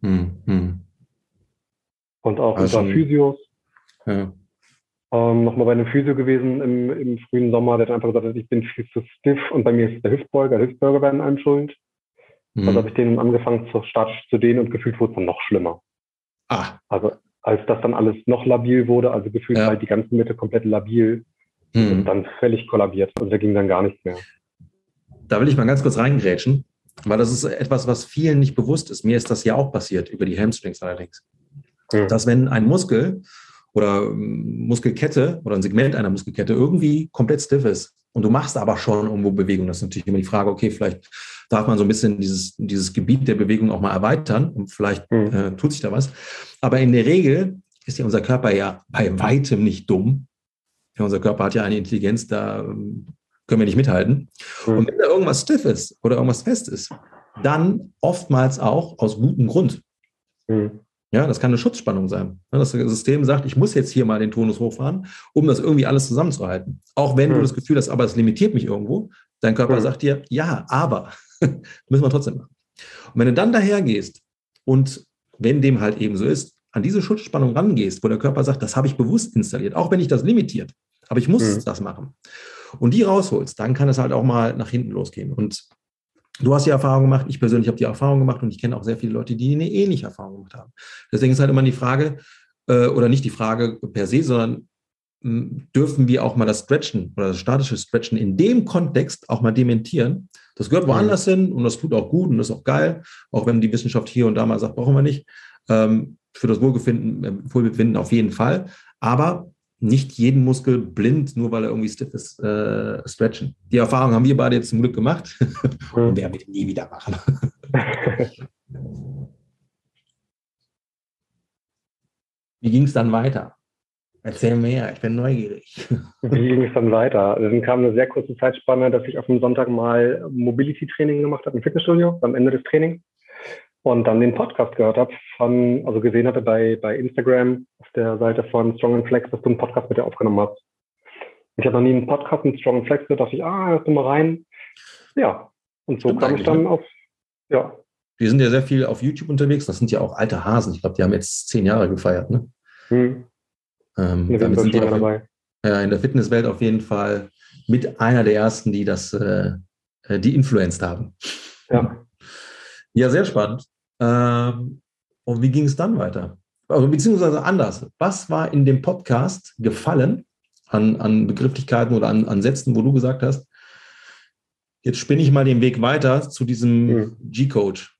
Und auch unter Physios. Ja. Nochmal bei einem Physio gewesen im frühen Sommer, der hat einfach gesagt, ich bin viel zu stiff und bei mir ist der Hüftbeuger werden einem schuld. Also habe ich den angefangen statisch zu dehnen und gefühlt wurde es dann noch schlimmer. Also als das dann alles noch labil wurde, also gefühlt war die ganze Mitte komplett labil, ist dann völlig kollabiert. Also da ging dann gar nichts mehr. Da will ich mal ganz kurz reingrätschen, weil das ist etwas, was vielen nicht bewusst ist. Mir ist das ja auch passiert, über die Hamstrings allerdings. Dass wenn ein Muskel oder Muskelkette oder ein Segment einer Muskelkette irgendwie komplett stiff ist und du machst aber schon irgendwo Bewegung, das ist natürlich immer die Frage, okay, vielleicht darf man so ein bisschen dieses Gebiet der Bewegung auch mal erweitern und vielleicht tut sich da was. Aber in der Regel ist ja unser Körper ja bei weitem nicht dumm. Ja, unser Körper hat ja eine Intelligenz, da können wir nicht mithalten. Und wenn da irgendwas stiff ist oder irgendwas fest ist, dann oftmals auch aus gutem Grund. Ja, das kann eine Schutzspannung sein. Das System sagt, ich muss jetzt hier mal den Tonus hochfahren, um das irgendwie alles zusammenzuhalten. Auch wenn du das Gefühl hast, aber es limitiert mich irgendwo, dein Körper sagt dir, ja, aber müssen wir trotzdem machen. Und wenn du dann dahergehst und wenn dem halt eben so ist, an diese Schutzspannung rangehst, wo der Körper sagt, das habe ich bewusst installiert, auch wenn ich das limitiert, aber ich muss das machen. Und die rausholst, dann kann es halt auch mal nach hinten losgehen. Und du hast die Erfahrung gemacht, ich persönlich habe die Erfahrung gemacht und ich kenne auch sehr viele Leute, die eine ähnliche Erfahrung gemacht haben. Deswegen ist halt immer die Frage, oder nicht die Frage per se, sondern dürfen wir auch mal das Stretchen oder das statische Stretchen in dem Kontext auch mal dementieren. Das gehört woanders hin und das tut auch gut und das ist auch geil, auch wenn die Wissenschaft hier und da mal sagt, brauchen wir nicht. Für das Wohlbefinden auf jeden Fall. Aber nicht jeden Muskel blind, nur weil er irgendwie stiff ist, stretchen. Die Erfahrung haben wir beide jetzt zum Glück gemacht und werden wir nie wieder machen. Wie ging es dann weiter? Erzähl mehr, ich bin neugierig. Wie ging es dann weiter? Dann kam eine sehr kurze Zeitspanne, dass ich auf dem Sonntag mal Mobility-Training gemacht habe im Fitnessstudio am Ende des Trainings und dann den Podcast gehört habe also gesehen hatte bei Instagram auf der Seite von Strong and Flex, dass du einen Podcast mit dir aufgenommen hast. Ich habe noch nie einen Podcast mit Strong and Flex gehört, dachte ich, hörst du mal rein. Ja, und so kam ich dann auf, ja. Die sind ja sehr viel auf YouTube unterwegs, das sind ja auch alte Hasen. Ich glaube, die haben jetzt 10 Jahre gefeiert, ne? Damit sind die dabei. Ja, in der Fitnesswelt auf jeden Fall mit einer der ersten, die die influenced haben. Ja. Ja, sehr spannend. Und wie ging es dann weiter? Also, beziehungsweise anders. Was war in dem Podcast gefallen an Begrifflichkeiten oder an Sätzen, wo du gesagt hast, jetzt spinne ich mal den Weg weiter zu diesem G-Coach?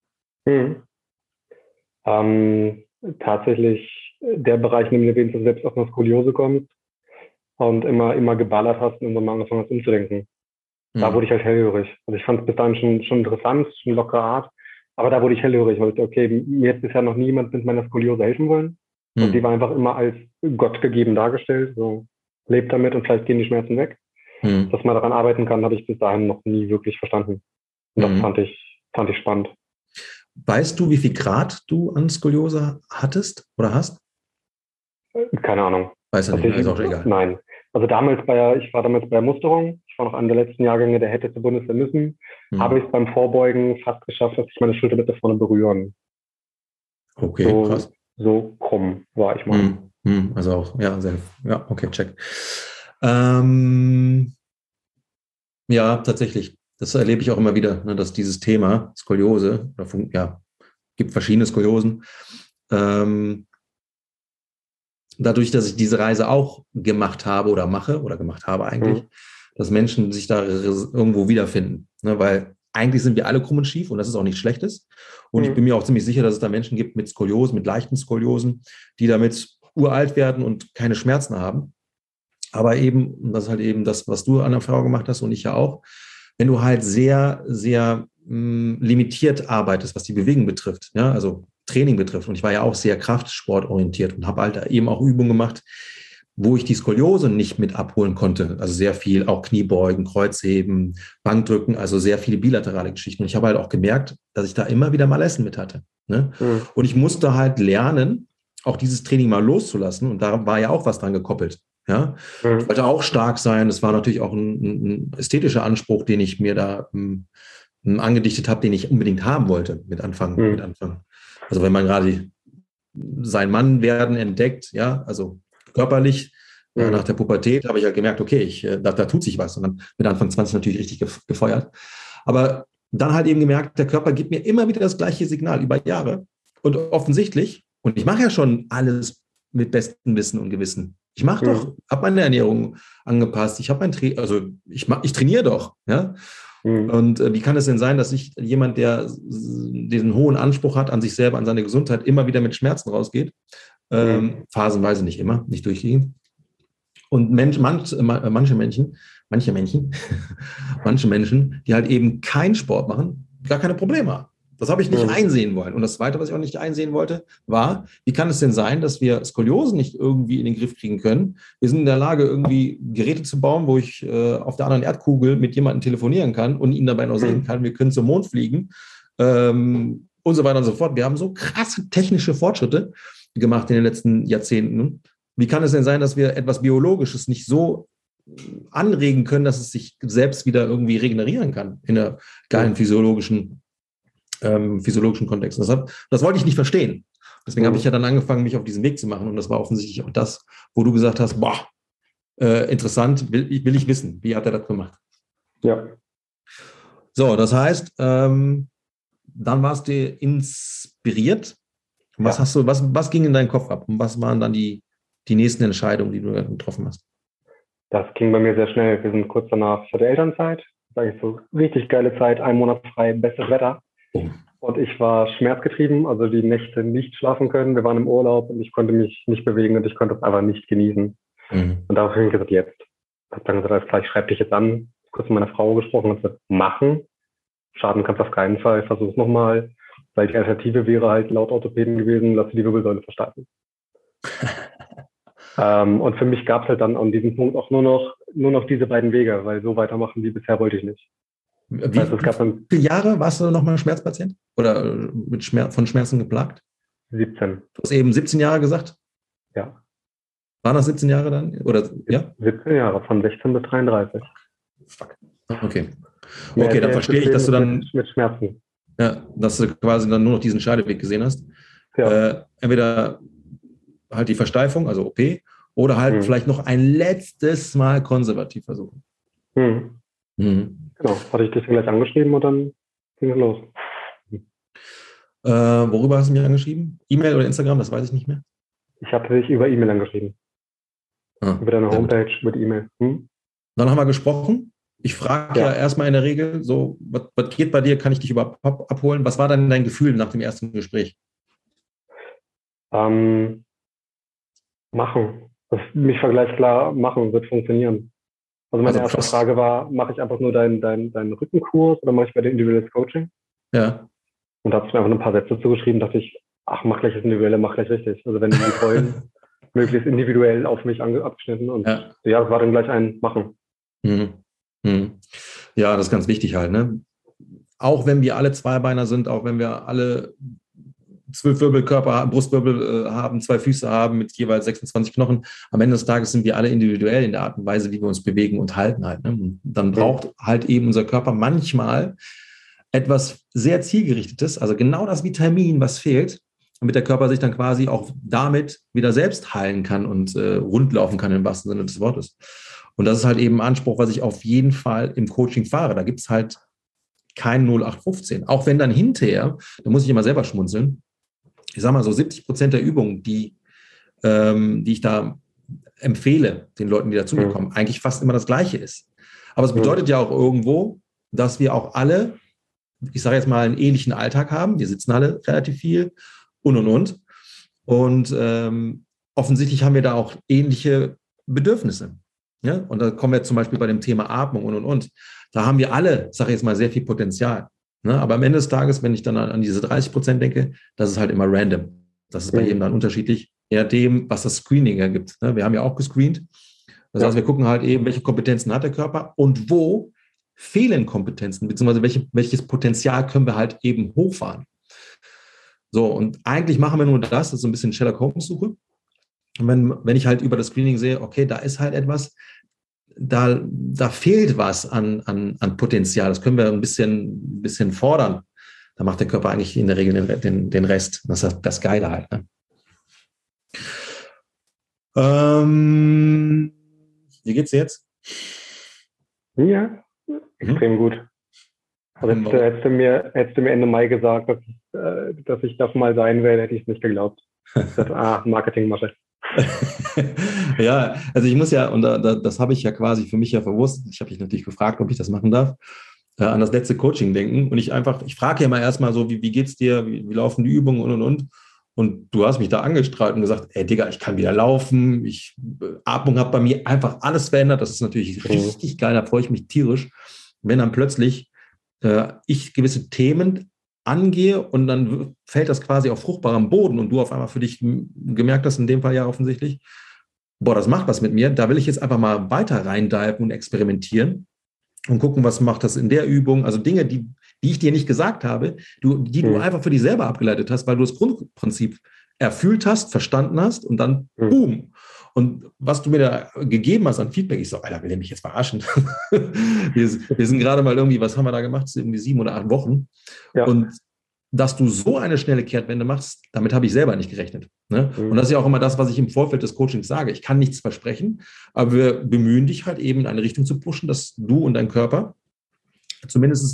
Tatsächlich der Bereich, in dem du selbst auf eine Skoliose kommst und immer geballert hast und irgendwann mal angefangen hast umzudenken. Da wurde ich halt hellhörig. Also ich fand es bis dahin schon interessant, schon lockere Art, aber da wurde ich hellhörig, weil ich dachte, okay, mir hat bisher noch niemand mit meiner Skoliose helfen wollen. Und die war einfach immer als Gott gegeben dargestellt, so lebt damit und vielleicht gehen die Schmerzen weg. Dass man daran arbeiten kann, habe ich bis dahin noch nie wirklich verstanden. Und das fand ich spannend. Weißt du, wie viel Grad du an Skoliose hattest oder hast? Keine Ahnung. Weiß du nicht, ist auch egal. Nein. Also ich war damals bei der Musterung. Ich war noch einer der letzten Jahrgänge, der hätte zur Bundeswehr müssen. Habe ich es beim Vorbeugen fast geschafft, dass ich meine Schulter mit da vorne berühren. Okay, krass. So krumm war ich mal. Also auch, ja, okay, check. Ja, tatsächlich. Das erlebe ich auch immer wieder, ne, dass dieses Thema Skoliose, gibt verschiedene Skoliosen. Dadurch, dass ich diese Reise auch gemacht habe oder mache oder gemacht habe eigentlich, dass Menschen sich da irgendwo wiederfinden. Ne, weil eigentlich sind wir alle krumm und schief und das ist auch nichts Schlechtes. Und ich bin mir auch ziemlich sicher, dass es da Menschen gibt mit Skoliosen, mit leichten Skoliosen, die damit uralt werden und keine Schmerzen haben. Aber eben, und das ist halt eben das, was du an der Frau gemacht hast und ich ja auch, wenn du halt sehr, sehr limitiert arbeitest, was die Bewegung betrifft, ja, also Training betrifft. Und ich war ja auch sehr kraftsportorientiert und habe halt eben auch Übungen gemacht, wo ich die Skoliose nicht mit abholen konnte. Also sehr viel auch Kniebeugen, Kreuzheben, Bankdrücken, also sehr viele bilaterale Geschichten. Und ich habe halt auch gemerkt, dass ich da immer wieder Malessen mit hatte. Ne? Und ich musste halt lernen, auch dieses Training mal loszulassen. Und da war ja auch was dran gekoppelt. Ja? Ich wollte auch stark sein. Das war natürlich auch ein ästhetischer Anspruch, den ich mir da angedichtet habe, den ich unbedingt haben wollte mit Anfang. Also wenn man gerade sein Mann-Werden entdeckt, ja, also körperlich, nach der Pubertät habe ich ja gemerkt, okay, da tut sich was. Und dann mit Anfang 20 natürlich richtig gefeuert. Aber dann halt eben gemerkt, der Körper gibt mir immer wieder das gleiche Signal über Jahre. Und offensichtlich, und ich mache ja schon alles mit bestem Wissen und Gewissen. Ich mache doch, habe meine Ernährung angepasst, ich habe ich trainiere doch, ja. Und wie kann es denn sein, dass ich jemand, der diesen hohen Anspruch hat an sich selber, an seine Gesundheit, immer wieder mit Schmerzen rausgeht? Phasenweise nicht immer, nicht durchgehend. Und manche Menschen, die halt eben keinen Sport machen, gar keine Probleme haben. Das habe ich nicht einsehen wollen. Und das Zweite, was ich auch nicht einsehen wollte, war, wie kann es denn sein, dass wir Skoliosen nicht irgendwie in den Griff kriegen können? Wir sind in der Lage, irgendwie Geräte zu bauen, wo ich auf der anderen Erdkugel mit jemandem telefonieren kann und ihn dabei noch sehen kann. Wir können zum Mond fliegen und so weiter und so fort. Wir haben so krasse technische Fortschritte gemacht in den letzten Jahrzehnten. Wie kann es denn sein, dass wir etwas Biologisches nicht so anregen können, dass es sich selbst wieder irgendwie regenerieren kann in einer geilen physiologischen Kontext. Das wollte ich nicht verstehen. Deswegen habe ich ja dann angefangen, mich auf diesen Weg zu machen. Und das war offensichtlich auch das, wo du gesagt hast, interessant, will ich wissen. Wie hat er das gemacht? Ja. So, das heißt, dann warst du inspiriert. Was ging in deinen Kopf ab? Und was waren dann die nächsten Entscheidungen, die du getroffen hast? Das ging bei mir sehr schnell. Wir sind kurz danach, ich hatte Elternzeit, sage ich so, richtig geile Zeit, 1 Monat frei, bestes Wetter. Und ich war schmerzgetrieben, also die Nächte nicht schlafen können. Wir waren im Urlaub und ich konnte mich nicht bewegen und ich konnte es einfach nicht genießen. Und darauf habe ich gesagt, jetzt. Ich habe dann gesagt, alles klar, ich schreibe dich jetzt an. Kurz mit meiner Frau gesprochen und gesagt, machen. Schaden kannst du auf keinen Fall, versuch's nochmal. Weil die Alternative wäre halt laut Orthopäden gewesen, lass die Wirbelsäule verstärken. Und für mich gab es halt dann an diesem Punkt auch nur noch diese beiden Wege, weil so weitermachen wie bisher wollte ich nicht. Wie viele Jahre warst du noch mal Schmerzpatient? Oder von Schmerzen geplagt? 17. Du hast eben 17 Jahre gesagt? Ja. Waren das 17 Jahre dann? Oder, ja? 17 Jahre, von 16 bis 33. Fuck. Okay. Okay, dann verstehe ich, dass du dann mit Schmerzen. Ja, dass du quasi dann nur noch diesen Scheideweg gesehen hast. Ja. Entweder halt die Versteifung, also OP, oder halt vielleicht noch ein letztes Mal konservativ versuchen. Genau, hatte ich dich gleich angeschrieben und dann ging es los. Worüber hast du mich angeschrieben? E-Mail oder Instagram, das weiß ich nicht mehr. Ich habe dich über E-Mail angeschrieben. Über deine Homepage, mit E-Mail. Dann haben wir gesprochen. Ich frage ja erstmal in der Regel, so, was geht bei dir, kann ich dich überhaupt abholen? Was war dann dein Gefühl nach dem ersten Gespräch? Machen. Das ist mich vergleicht klar, machen wird funktionieren. Also meine erste Frage war, mache ich einfach nur deinen Rückenkurs oder mache ich bei dir individuelles Coaching? Ja. Und da hast du mir einfach ein paar Sätze zugeschrieben, dachte ich, ach, mach gleich das Individuelle, mach gleich richtig. Also wenn die wollen, möglichst individuell auf mich abgeschnitten. Und das war dann gleich ein Machen. Ja, das ist ganz wichtig halt, ne? Auch wenn wir alle Zweibeiner sind, auch wenn wir alle 12 Wirbelkörper, Brustwirbel haben, 2 Füße haben mit jeweils 26 Knochen, am Ende des Tages sind wir alle individuell in der Art und Weise, wie wir uns bewegen und halten halt, ne? Und dann braucht halt eben unser Körper manchmal etwas sehr Zielgerichtetes, also genau das Vitamin, was fehlt, damit der Körper sich dann quasi auch damit wieder selbst heilen kann und rundlaufen kann im wahrsten Sinne des Wortes. Und das ist halt eben ein Anspruch, was ich auf jeden Fall im Coaching fahre. Da gibt es halt kein 0815. Auch wenn dann hinterher, da muss ich immer selber schmunzeln, ich sage mal so 70% der Übungen, die ich da empfehle, den Leuten, die dazu kommen, eigentlich fast immer das Gleiche ist. Aber es bedeutet ja auch irgendwo, dass wir auch alle, ich sage jetzt mal, einen ähnlichen Alltag haben. Wir sitzen alle relativ viel und. Und offensichtlich haben wir da auch ähnliche Bedürfnisse. Ja? Und da kommen wir zum Beispiel bei dem Thema Atmung und. Da haben wir alle, sage ich jetzt mal, sehr viel Potenzial. Ne? Aber am Ende des Tages, wenn ich dann an diese 30% denke, das ist halt immer random. Das ist bei jedem dann unterschiedlich, je nachdem, was das Screening ergibt. Ne? Wir haben ja auch gescreent. Das heißt, wir gucken halt eben, welche Kompetenzen hat der Körper und wo fehlen Kompetenzen, beziehungsweise welches Potenzial können wir halt eben hochfahren. So, und eigentlich machen wir nur das ist so ein bisschen Sherlock-Holmes-Suche. Und wenn ich halt über das Screening sehe, okay, da ist halt etwas, da fehlt was an Potenzial. Das können wir ein bisschen fordern. Da macht der Körper eigentlich in der Regel den Rest. Das ist das Geile halt. Ne? Wie geht's dir jetzt? Ja, extrem gut. Also hättest du mir Ende Mai gesagt, dass ich das mal sein werde, hätte ich es nicht geglaubt. Marketingmasche. Ja, also ich muss ja, und das habe ich ja quasi für mich ja verwusst, ich habe dich natürlich gefragt, ob ich das machen darf, an das letzte Coaching denken und ich frage ja mal erstmal so, wie geht's dir, wie laufen die Übungen und du hast mich da angestrahlt und gesagt, ey Digga, ich kann wieder laufen, Atmung hat bei mir einfach alles verändert, das ist natürlich richtig geil, da freue ich mich tierisch, wenn dann plötzlich ich gewisse Themen angehe und dann fällt das quasi auf fruchtbarem Boden und du auf einmal für dich gemerkt hast, in dem Fall ja offensichtlich, boah, das macht was mit mir, da will ich jetzt einfach mal weiter reindiven und experimentieren und gucken, was macht das in der Übung, also Dinge, die ich dir nicht gesagt habe, die du einfach für dich selber abgeleitet hast, weil du das Grundprinzip erfüllt hast, verstanden hast und dann boom. Und was du mir da gegeben hast an Feedback, ich so, Alter, will der mich jetzt verarschen? wir sind gerade mal irgendwie, was haben wir da gemacht? Das sind irgendwie 7 oder 8 Wochen. Ja. Und dass du so eine schnelle Kehrtwende machst, damit habe ich selber nicht gerechnet. Ne? Und das ist ja auch immer das, was ich im Vorfeld des Coachings sage. Ich kann nichts versprechen, aber wir bemühen dich halt eben in eine Richtung zu pushen, dass du und dein Körper zumindest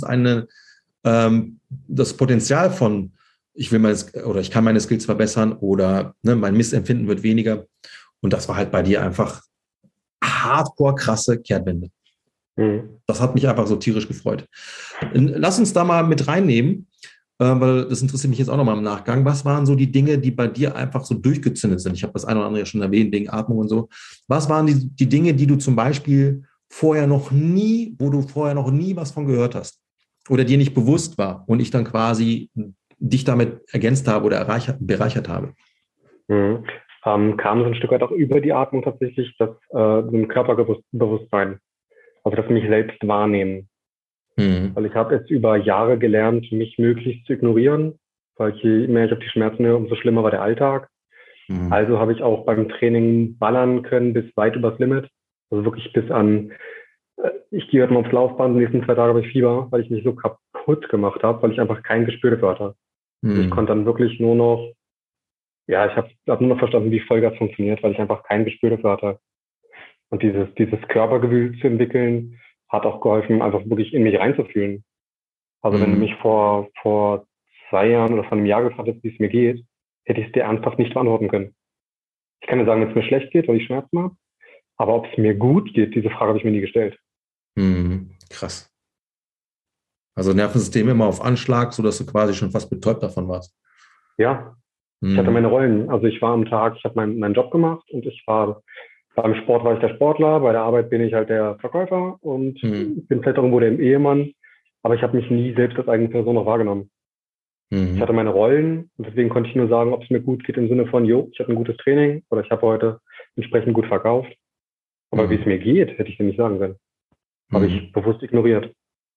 das Potenzial von ich kann meine Skills verbessern oder mein Missempfinden wird weniger. Und das war halt bei dir einfach hardcore krasse Kehrtwende. Das hat mich einfach so tierisch gefreut. Lass uns da mal mit reinnehmen. weil das interessiert mich jetzt auch nochmal im Nachgang. Was waren so die Dinge, die bei dir einfach so durchgezündet sind? Ich habe das eine oder andere ja schon erwähnt, wegen Atmung und so. Was waren die Dinge, die du zum Beispiel wo du vorher noch nie was von gehört hast oder dir nicht bewusst war und ich dann quasi dich damit ergänzt habe oder bereichert habe? Mhm. Kam so ein Stück weit auch über die Atmung tatsächlich, so ein Körperbewusstsein, also das mich selbst wahrnehmen. Mhm. Weil ich habe jetzt über Jahre gelernt, mich möglichst zu ignorieren, weil je mehr ich auf die Schmerzen höre, umso schlimmer war der Alltag. Mhm. Also habe ich auch beim Training ballern können bis weit übers Limit. Also wirklich ich gehe heute mal aufs Laufband, die nächsten 2 Tage habe ich Fieber, weil ich mich so kaputt gemacht habe, weil ich einfach kein Gespür dafür hatte. Also ich Mhm. konnte dann wirklich nur noch, ja, ich hab nur noch verstanden, wie Vollgas funktioniert, weil ich einfach kein Gespür dafür hatte. Und dieses Körpergefühl zu entwickeln, hat auch geholfen, einfach wirklich in mich reinzufühlen. Also wenn du Mhm. mich vor 2 Jahren oder vor einem Jahr gefragt hättest, wie es mir geht, hätte ich es dir ernsthaft nicht beantworten können. Ich kann dir sagen, wenn es mir schlecht geht, weil ich Schmerzen habe, aber ob es mir gut geht, diese Frage habe ich mir nie gestellt. Mhm. Krass. Also Nervensystem immer auf Anschlag, sodass du quasi schon fast betäubt davon warst. Ja, ich hatte meine Mhm. Rollen. Also ich war am Tag, ich habe meinen Job gemacht und beim Sport war ich der Sportler, bei der Arbeit bin ich halt der Verkäufer und Mhm. bin vielleicht irgendwo der Ehemann, aber ich habe mich nie selbst als eigene Person noch wahrgenommen. Ich hatte Mhm. meine Rollen und deswegen konnte ich nur sagen, ob es mir gut geht im Sinne von, jo, ich hatte ein gutes Training oder ich habe heute entsprechend gut verkauft. Aber wie es Mhm. mir geht, hätte ich dir nicht sagen können. Habe ich Mhm. bewusst ignoriert.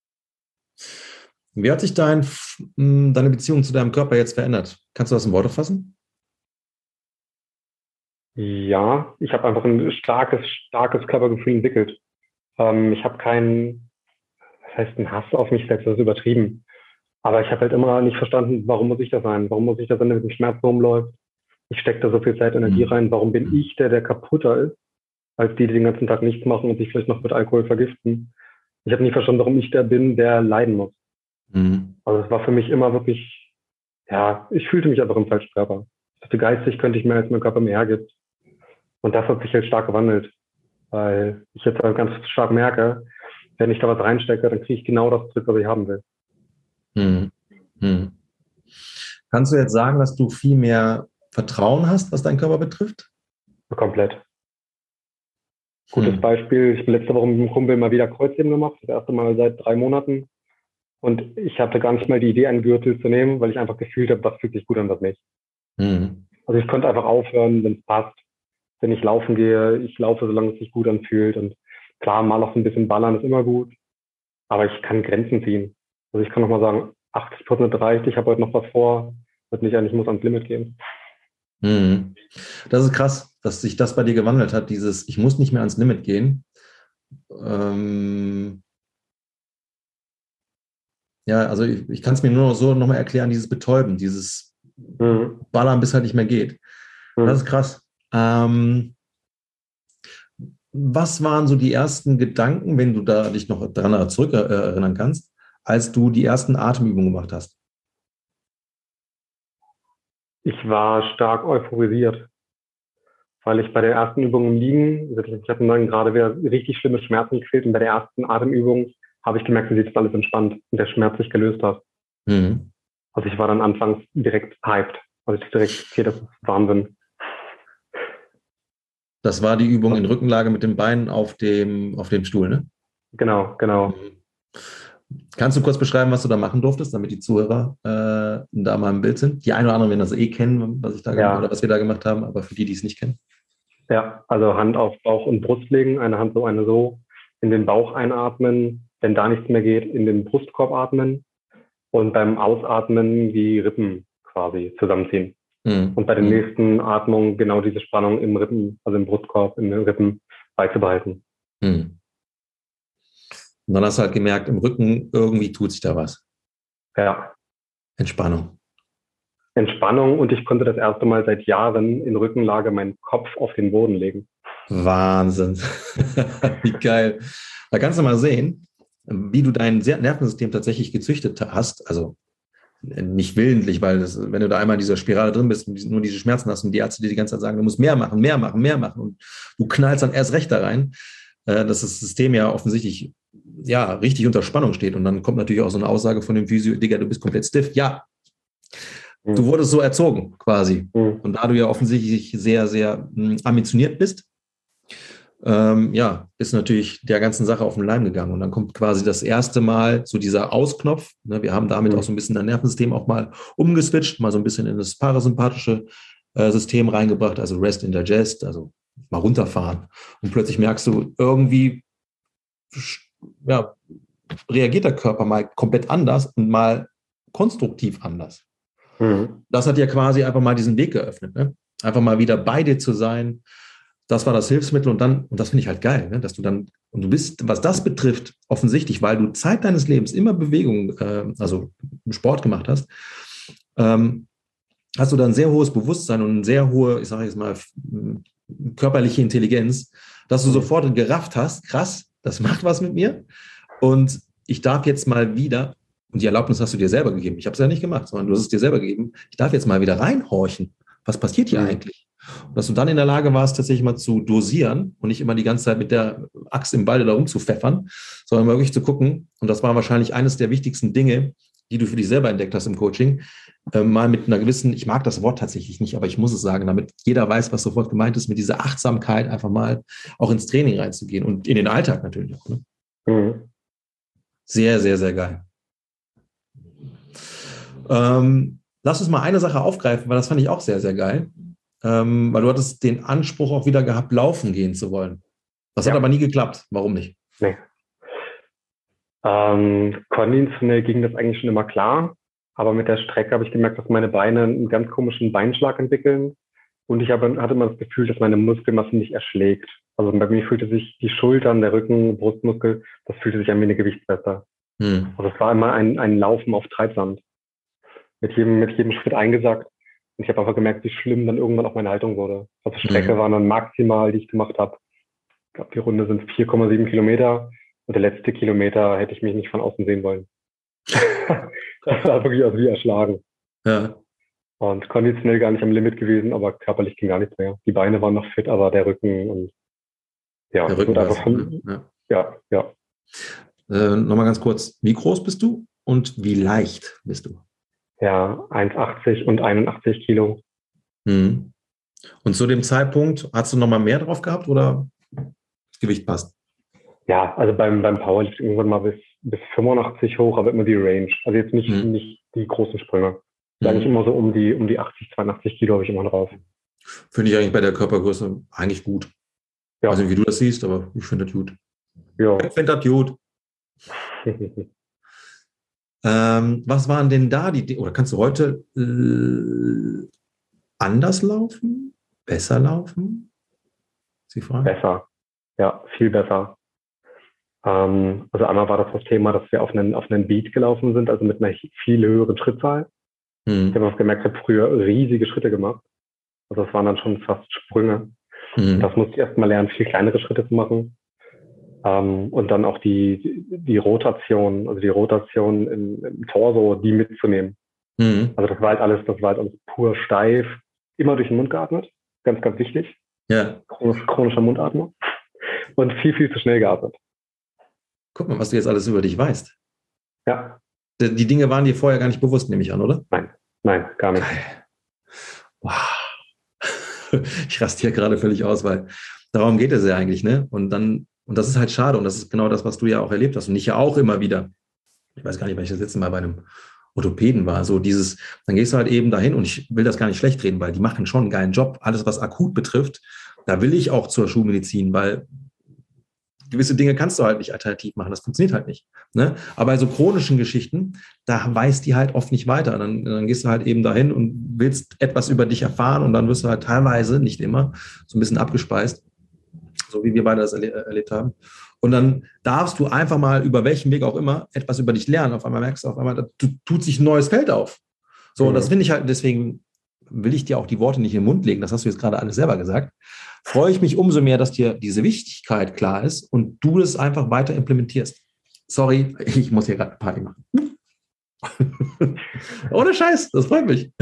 Wie hat sich deine Beziehung zu deinem Körper jetzt verändert? Kannst du das in Worte fassen? Ja, ich habe einfach ein starkes Körpergefühl entwickelt. Ich habe was heißt ein Hass auf mich selbst, das ist übertrieben. Aber ich habe halt immer nicht verstanden, warum muss ich das sein? Warum muss ich das sein, wenn mit dem Schmerz rumläuft? Ich stecke da so viel Zeit, Energie Mhm. rein. Warum bin ich der kaputter ist, als die den ganzen Tag nichts machen und sich vielleicht noch mit Alkohol vergiften? Ich habe nie verstanden, warum ich der bin, der leiden muss. Mhm. Also es war für mich immer wirklich, ja, ich fühlte mich einfach im falschen Körper. Ich dachte, geistig könnte ich mehr, als mein Körper mir hergibt. Und das hat sich halt stark gewandelt, weil ich jetzt halt ganz stark merke, wenn ich da was reinstecke, dann kriege ich genau das zurück, was ich haben will. Mhm. Mhm. Kannst du jetzt sagen, dass du viel mehr Vertrauen hast, was deinen Körper betrifft? Komplett. Gutes Mhm. Beispiel, ich bin letzte Woche mit einem Kumpel mal wieder Kreuzheben gemacht, das erste Mal seit 3 Monaten. Und ich hatte gar nicht mal die Idee, einen Gürtel zu nehmen, weil ich einfach gefühlt habe, was fühlt sich gut an, was nicht. Mhm. Also ich konnte einfach aufhören, wenn es passt. Wenn ich laufen gehe, ich laufe, solange es sich gut anfühlt. Und klar, mal auch so ein bisschen ballern ist immer gut, aber ich kann Grenzen ziehen. Also ich kann noch mal sagen, 80% reicht, ich habe heute noch was vor, wird nicht eigentlich muss ans Limit gehen. Mhm. Das ist krass, dass sich das bei dir gewandelt hat, dieses, ich muss nicht mehr ans Limit gehen. Ähm, ja, also ich kann es mir nur noch so nochmal erklären, dieses Betäuben, dieses Mhm. Ballern, bis halt nicht mehr geht. Das ist Mhm. krass. Was waren so die ersten Gedanken, wenn du da dich noch daran zurück erinnern kannst, als du die ersten Atemübungen gemacht hast? Ich war stark euphorisiert, weil ich bei der ersten Übung im Liegen, ich habe dann gerade wieder richtig schlimme Schmerzen gekriegt und bei der ersten Atemübung habe ich gemerkt, wie sich das alles entspannt und der Schmerz sich gelöst hat. Mhm. Also ich war dann anfangs direkt hyped. Also ich direkt, okay, das ist Wahnsinn. Das war die Übung in Rückenlage mit den Beinen auf dem Stuhl, ne? Genau, genau. Mhm. Kannst du kurz beschreiben, was du da machen durftest, damit die Zuhörer da mal im Bild sind? Die einen oder anderen werden das eh kennen, was ich da gemacht oder Ja, was wir da gemacht haben, aber für die, die es nicht kennen. ja. Also Hand auf Bauch und Brust legen, eine Hand so, eine so, in den Bauch einatmen, wenn da nichts mehr geht, in den Brustkorb atmen und beim Ausatmen die Rippen quasi zusammenziehen. Mhm. Und bei der Mhm. nächsten Atmung genau diese Spannung im Rippen, also im Brustkorb, in den Rippen beizubehalten. Mhm. Und dann hast du halt gemerkt, im Rücken irgendwie tut sich da was. Ja, Entspannung. Entspannung und ich konnte das erste Mal seit Jahren in Rückenlage meinen Kopf auf den Boden legen. Wahnsinn. Wie geil. Da kannst du mal sehen, wie du dein Nervensystem tatsächlich gezüchtet hast. Also nicht willentlich, weil wenn du da einmal in dieser Spirale drin bist und nur diese Schmerzen hast und die Ärzte dir die ganze Zeit sagen, du musst mehr machen, mehr machen, mehr machen und du knallst dann erst recht da rein, dass das System ja offensichtlich ja richtig unter Spannung steht und dann kommt natürlich auch so eine Aussage von dem Physio, Digga, du bist komplett stiff. Ja, Du wurdest so erzogen quasi. Mhm. Und da du ja offensichtlich sehr, sehr ambitioniert bist, bist natürlich der ganzen Sache auf den Leim gegangen. Und dann kommt quasi das erste Mal so dieser Ausknopf. Ne? Wir haben damit auch so ein bisschen dein Nervensystem auch mal umgeswitcht, mal so ein bisschen in das parasympathische System reingebracht, also Rest and Digest, also mal runterfahren. Und plötzlich merkst du, irgendwie reagiert der Körper mal komplett anders und mal konstruktiv anders. Mhm. Das hat ja quasi einfach mal diesen Weg geöffnet. Ne? Einfach mal wieder bei dir zu sein. Das war das Hilfsmittel und das finde ich halt geil, ne? Dass du dann, und du bist, was das betrifft, offensichtlich, weil du Zeit deines Lebens immer Bewegung, also Sport gemacht hast, hast du dann ein sehr hohes Bewusstsein und eine sehr hohe, ich sage jetzt mal, körperliche Intelligenz, dass du sofort gerafft hast, krass, das macht was mit mir und ich darf jetzt mal wieder, und die Erlaubnis hast du dir selber gegeben, ich habe es ja nicht gemacht, sondern du hast es dir selber gegeben, ich darf jetzt mal wieder reinhorchen, was passiert hier eigentlich? Und dass du dann in der Lage warst, tatsächlich mal zu dosieren und nicht immer die ganze Zeit mit der Axt im Walde da rumzupfeffern, sondern mal wirklich zu gucken, und das war wahrscheinlich eines der wichtigsten Dinge, die du für dich selber entdeckt hast im Coaching, mal mit einer gewissen, ich mag das Wort tatsächlich nicht, aber ich muss es sagen, damit jeder weiß, was sofort gemeint ist, mit dieser Achtsamkeit einfach mal auch ins Training reinzugehen und in den Alltag natürlich auch. Ne? Mhm. Sehr, sehr, sehr geil. Lass uns mal eine Sache aufgreifen, weil das fand ich auch sehr, sehr geil. Weil du hattest den Anspruch auch wieder gehabt, laufen gehen zu wollen. Das hat aber nie geklappt. Warum nicht? Nee. Konditionell ging das eigentlich schon immer klar, aber mit der Strecke habe ich gemerkt, dass meine Beine einen ganz komischen Beinschlag entwickeln und ich hatte immer das Gefühl, dass meine Muskelmasse nicht erschlägt. Also bei mir fühlte sich die Schultern, der Rücken, Brustmuskel, das fühlte sich an wie eine Gewichtsweste. Also es war immer ein Laufen auf Treibsand. Mit jedem Schritt eingesackt. Und ich habe einfach gemerkt, wie schlimm dann irgendwann auch meine Haltung wurde. Also Strecke war dann maximal, die ich gemacht habe. Ich glaube, die Runde sind 4,7 Kilometer. Und der letzte Kilometer hätte ich mich nicht von außen sehen wollen. Das war wirklich aus wie erschlagen. Ja. Und konditionell gar nicht am Limit gewesen, aber körperlich ging gar nichts mehr. Die Beine waren noch fit, aber der Rücken und ja, Der Rücken einfach von, ja. Nochmal ganz kurz, wie groß bist du und wie leicht bist du? Ja, 1,80 und 81 Kilo. Und zu dem Zeitpunkt, hast du nochmal mehr drauf gehabt oder das Gewicht passt? Ja, also beim Powerlifting irgendwann mal bis 85 hoch, aber immer die Range. Also jetzt nicht die großen Sprünge. Eigentlich immer so um die 80, 82 Kilo habe ich immer drauf. Finde ich eigentlich bei der Körpergröße eigentlich gut. Ich weiß nicht, wie du das siehst, aber ich finde das gut. Ja. Ich finde das gut. Was waren denn da oder kannst du heute anders laufen? Besser laufen? Ist die Frage? Besser. Ja, viel besser. Also einmal war das Thema, dass wir auf einen Beat gelaufen sind, also mit einer viel höheren Schrittzahl. Ich habe auch gemerkt, ich habe früher riesige Schritte gemacht. Also das waren dann schon fast Sprünge. Das musste ich erst mal lernen, viel kleinere Schritte zu machen. Und dann auch die Rotation, also die Rotation im Torso, die mitzunehmen. Also das war halt alles pur steif, immer durch den Mund geatmet, ganz, ganz wichtig. Ja. Chronischer Mundatmung. Und viel, viel zu schnell geatmet. Guck mal, was du jetzt alles über dich weißt. Ja. Die Dinge waren dir vorher gar nicht bewusst, nehme ich an, oder? Nein, gar nicht. Geil. Wow. Ich raste hier gerade völlig aus, weil darum geht es ja eigentlich, ne? Und das ist halt schade und das ist genau das, was du ja auch erlebt hast und ich ja auch immer wieder. Ich weiß gar nicht, weil ich das letzte Mal bei einem Orthopäden war, so dann gehst du halt eben dahin und ich will das gar nicht schlecht reden, weil die machen schon einen geilen Job. Alles, was akut betrifft, da will ich auch zur Schulmedizin, weil gewisse Dinge kannst du halt nicht alternativ machen. Das funktioniert halt nicht. Ne? Aber bei so chronischen Geschichten, da weiß die halt oft nicht weiter. Dann gehst du halt eben dahin und willst etwas über dich erfahren und dann wirst du halt teilweise, nicht immer, so ein bisschen abgespeist, so wie wir beide das erlebt haben. Und dann darfst du einfach mal, über welchen Weg auch immer, etwas über dich lernen. Auf einmal merkst du, da tut sich ein neues Feld auf. So, und das finde ich halt, deswegen will ich dir auch die Worte nicht in den Mund legen, das hast du jetzt gerade alles selber gesagt, freue ich mich umso mehr, dass dir diese Wichtigkeit klar ist und du das einfach weiter implementierst. Sorry, ich muss hier gerade eine Party machen. Ohne Scheiß, das freut mich.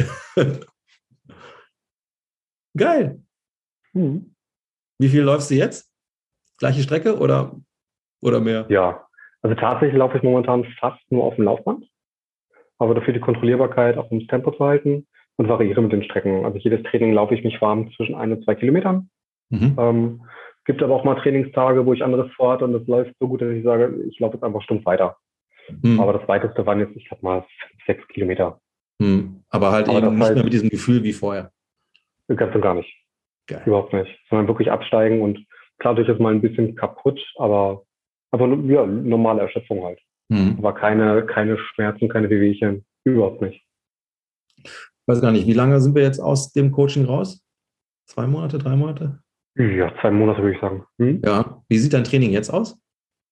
Geil. Wie viel läufst du jetzt? Gleiche Strecke oder mehr? Ja, also tatsächlich laufe ich momentan fast nur auf dem Laufband. aber dafür die Kontrollierbarkeit, auch ums Tempo zu halten und variiere mit den Strecken. Also jedes Training laufe ich mich warm zwischen 1 und 2 Kilometern. Gibt aber auch mal Trainingstage, wo ich anderes vorhatte und das läuft so gut, dass ich sage, ich laufe jetzt einfach stumpf weiter. Aber das weiteste waren jetzt, ich sag mal, 6 Kilometer. Aber halt Aber eben das nicht heißt, mehr mit diesem Gefühl wie vorher. ganz und gar nicht. Geil. Überhaupt nicht. Sondern wirklich absteigen und klar, durch ist mal ein bisschen kaputt, aber ja, normale Erschöpfung halt. Aber keine Schmerzen, keine Wehwehchen. Überhaupt nicht. Weiß gar nicht, wie lange sind wir jetzt aus dem Coaching raus? 2 Monate, 3 Monate? Ja, 2 Monate würde ich sagen. Ja. Wie sieht dein Training jetzt aus?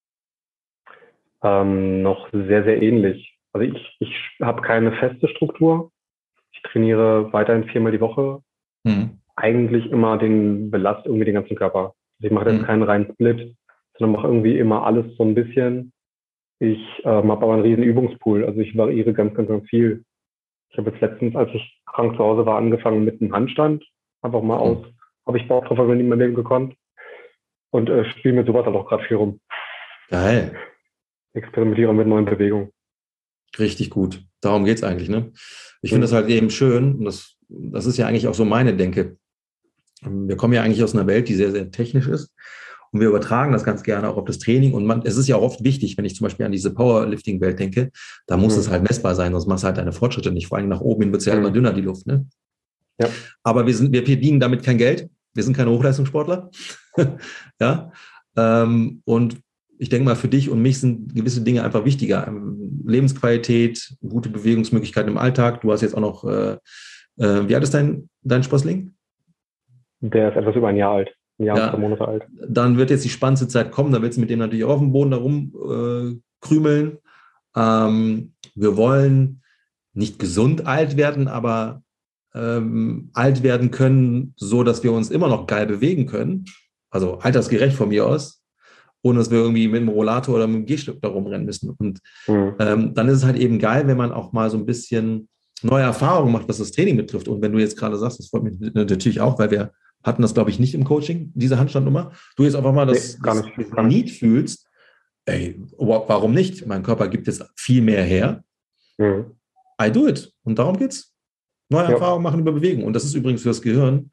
Noch sehr, sehr ähnlich. Also ich habe keine feste Struktur. Ich trainiere weiterhin 4-mal die Woche. Eigentlich immer den ganzen Körper. Also ich mache jetzt keinen reinen Split, sondern mache irgendwie immer alles so ein bisschen. Ich habe aber einen riesen Übungspool. Also ich variiere ganz, ganz, ganz viel. Ich habe jetzt letztens, als ich krank zu Hause war, angefangen mit einem Handstand. Einfach mal aus. Habe ich Bock drauf, weil ich nicht mehr leben gekonnt. Und spiele mit sowas halt auch gerade viel rum. Geil. Experimentiere mit neuen Bewegungen. Richtig gut. Darum geht es eigentlich, ne? Ich finde das halt eben schön. Und das ist ja eigentlich auch so meine Denke. Wir kommen ja eigentlich aus einer Welt, die sehr, sehr technisch ist. Und wir übertragen das ganz gerne auch auf das Training. Und es ist ja auch oft wichtig, wenn ich zum Beispiel an diese Powerlifting-Welt denke, da muss es halt messbar sein, sonst machst du halt deine Fortschritte nicht. Vor allem nach oben hin wird es ja immer dünner, die Luft. Ne? Ja. Aber wir verdienen damit kein Geld. Wir sind keine Hochleistungssportler. Ja. Und ich denke mal, für dich und mich sind gewisse Dinge einfach wichtiger. Lebensqualität, gute Bewegungsmöglichkeiten im Alltag. Du hast jetzt auch noch, wie alt ist dein Sprössling? Der ist etwas über ein Jahr alt. Ein Jahr und 2 Monate alt. Dann wird jetzt die spannendste Zeit kommen. Da wird es mit dem natürlich auch auf dem Boden darum krümeln. Wir wollen nicht gesund alt werden, aber alt werden können, so dass wir uns immer noch geil bewegen können. Also altersgerecht von mir aus, ohne dass wir irgendwie mit dem Rollator oder mit dem Gehstock da rumrennen müssen. Und dann ist es halt eben geil, wenn man auch mal so ein bisschen neue Erfahrungen macht, was das Training betrifft. Und wenn du jetzt gerade sagst, das freut mich natürlich auch, weil wir hatten das, glaube ich, nicht im Coaching, diese Handstandnummer. Du jetzt einfach mal das Need fühlst, ey, warum nicht? Mein Körper gibt jetzt viel mehr her. I do it. Und darum geht's. Neue Erfahrungen machen über Bewegung. Und das ist übrigens für das Gehirn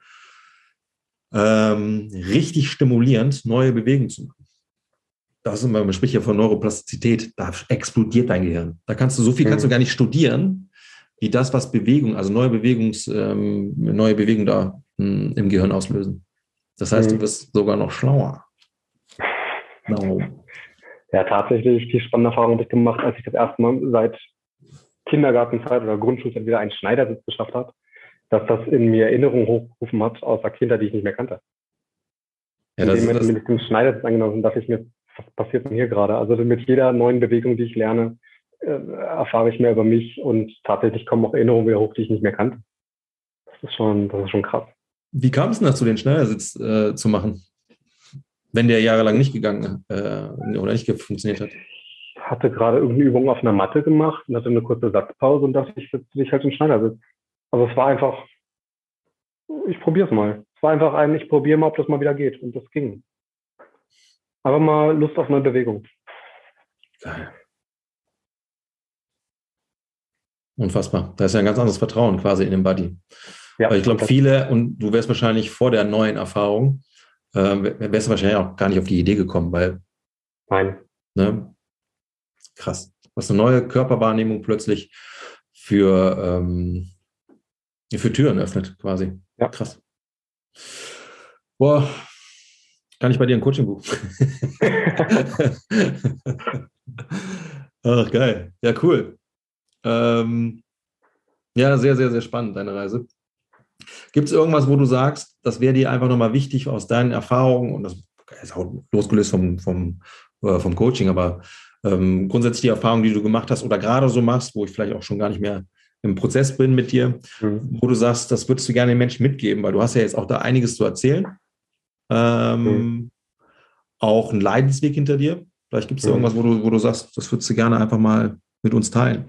richtig stimulierend, neue Bewegungen zu machen. Man spricht ja von Neuroplastizität, da explodiert dein Gehirn. Da kannst du kannst du gar nicht studieren, wie das, was Bewegung, also neue Bewegung da im Gehirn auslösen. Das heißt, du wirst sogar noch schlauer. No. Ja, tatsächlich, die spannende Erfahrung habe ich gemacht, als ich das erste Mal seit Kindergartenzeit oder Grundschulzeit wieder einen Schneidersitz geschafft habe, dass das in mir Erinnerungen hochgerufen hat aus der Kindheit, die ich nicht mehr kannte. Ja, in dem Moment bin ich den Schneidersitz angenommen und dachte ich mir, was passiert denn hier gerade? Also mit jeder neuen Bewegung, die ich lerne, erfahre ich mehr über mich und tatsächlich kommen auch Erinnerungen wieder hoch, die ich nicht mehr kannte. Das ist schon krass. Wie kam es denn dazu, den Schneidersitz zu machen, wenn der jahrelang nicht gegangen oder nicht funktioniert hat? Ich hatte gerade irgendeine Übung auf einer Matte gemacht und hatte eine kurze Satzpause und dachte, ich setze mich halt in den Schneidersitz. Also es war einfach, ich probiere es mal. Es war einfach ich probiere mal, ob das mal wieder geht. Und das ging. Aber mal Lust auf neue Bewegung. Geil. Unfassbar. Da ist ja ein ganz anderes Vertrauen quasi in den Body. Ja, weil ich glaube, viele, und du wärst wahrscheinlich vor der neuen Erfahrung, wärst du wahrscheinlich auch gar nicht auf die Idee gekommen, weil. Nein. Ne, krass. Was eine neue Körperwahrnehmung plötzlich für Türen öffnet, quasi. Ja. Krass. Boah, kann ich bei dir ein Coaching buchen? Ach, geil. Ja, cool. Ja, sehr, sehr, sehr spannend, deine Reise. Gibt es irgendwas, wo du sagst, das wäre dir einfach nochmal wichtig aus deinen Erfahrungen, und das ist auch losgelöst vom Coaching, aber grundsätzlich die Erfahrungen, die du gemacht hast oder gerade so machst, wo ich vielleicht auch schon gar nicht mehr im Prozess bin mit dir, wo du sagst, das würdest du gerne den Menschen mitgeben, weil du hast ja jetzt auch da einiges zu erzählen. Auch einen Leidensweg hinter dir. Vielleicht gibt es irgendwas, wo du sagst, das würdest du gerne einfach mal mit uns teilen.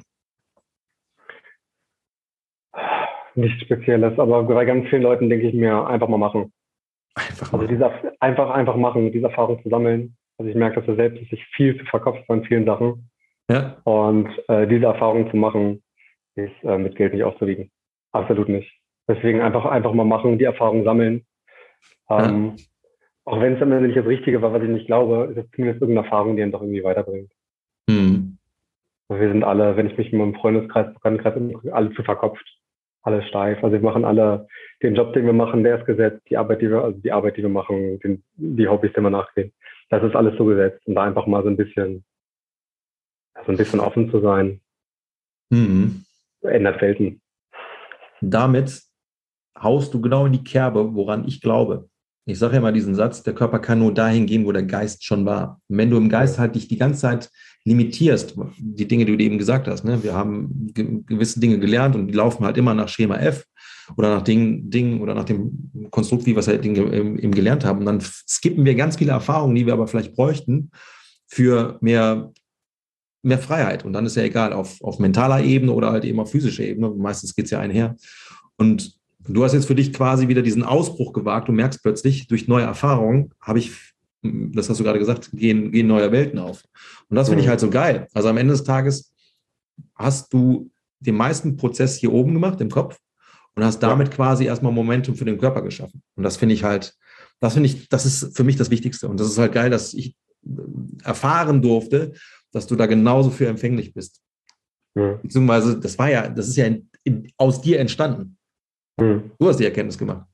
Nichts Spezielles, aber bei ganz vielen Leuten denke ich mir, einfach mal machen. Einfach machen, diese Erfahrung zu sammeln. Also ich merke, dass er selbst sich viel zu verkopft an vielen Sachen. Ja. Und diese Erfahrung zu machen, ist mit Geld nicht auszuwiegen. Absolut nicht. Deswegen einfach mal machen, die Erfahrung sammeln. Ja. Auch wenn es am Ende nicht das Richtige war, was ich nicht glaube, ist es zumindest irgendeine Erfahrung, die einen doch irgendwie weiterbringt. Hm. Wir sind alle, wenn ich mich in meinem Freundeskreis, Bekanntenkreis, alle zu verkopft, alle steif. Also wir machen alle den Job, den wir machen, der ist gesetzt, die Arbeit, die wir machen, die Hobbys, die wir nachgehen. Das ist alles so gesetzt. Und da einfach mal so ein bisschen offen zu sein, Hm. ändert Welten. Damit haust du genau in die Kerbe, woran ich glaube. Ich sage ja mal diesen Satz, der Körper kann nur dahin gehen, wo der Geist schon war. Und wenn du im Geist halt dich die ganze Zeit limitierst, die Dinge, die du eben gesagt hast, ne? Wir haben gewisse Dinge gelernt und die laufen halt immer nach Schema F oder nach Dingen oder nach dem Konstrukt, wie wir es halt eben gelernt haben. Und dann skippen wir ganz viele Erfahrungen, die wir aber vielleicht bräuchten für mehr Freiheit. Und dann ist ja egal, auf mentaler Ebene oder halt eben auf physischer Ebene. Meistens geht es ja einher. Und du hast jetzt für dich quasi wieder diesen Ausbruch gewagt. Du merkst plötzlich, durch neue Erfahrungen das hast du gerade gesagt, gehen neue Welten auf. Und das finde ich halt so geil. Also am Ende des Tages hast du den meisten Prozess hier oben gemacht, im Kopf, und hast damit quasi erstmal Momentum für den Körper geschaffen. Und das das ist für mich das Wichtigste. Und das ist halt geil, dass ich erfahren durfte, dass du da genauso für empfänglich bist. Beziehungsweise, das ist ja aus dir entstanden. Du hast die Erkenntnis gemacht.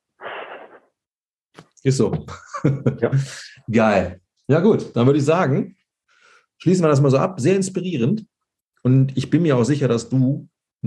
Ist so. Ja. Geil. Ja gut, dann würde ich sagen, schließen wir das mal so ab. Sehr inspirierend. Und ich bin mir auch sicher, dass du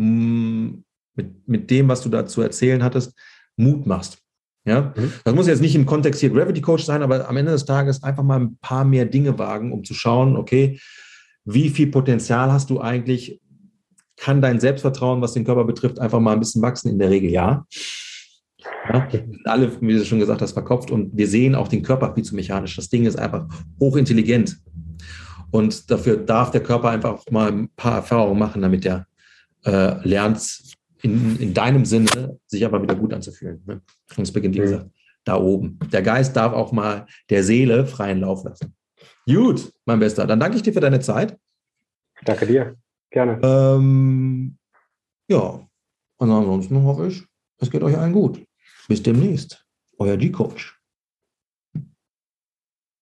mit dem, was du da zu erzählen hattest, Mut machst. Ja? Das muss jetzt nicht im Kontext hier Gravity Coach sein, aber am Ende des Tages einfach mal ein paar mehr Dinge wagen, um zu schauen, okay, wie viel Potenzial hast du eigentlich? Kann dein Selbstvertrauen, was den Körper betrifft, einfach mal ein bisschen wachsen? In der Regel ja. Ja, alle, wie du schon gesagt hast, verkopft, und wir sehen auch den Körper viel zu mechanisch. Das Ding ist einfach hochintelligent, und dafür darf der Körper einfach auch mal ein paar Erfahrungen machen, damit er lernt, in deinem Sinne sich aber wieder gut anzufühlen. Ne? Und es beginnt, wie gesagt, da oben. Der Geist darf auch mal der Seele freien Lauf lassen. Gut, mein Bester. Dann danke ich dir für deine Zeit. Danke dir. Gerne. Ja, und ansonsten hoffe ich, es geht euch allen gut. Bis demnächst. Euer G-Coach.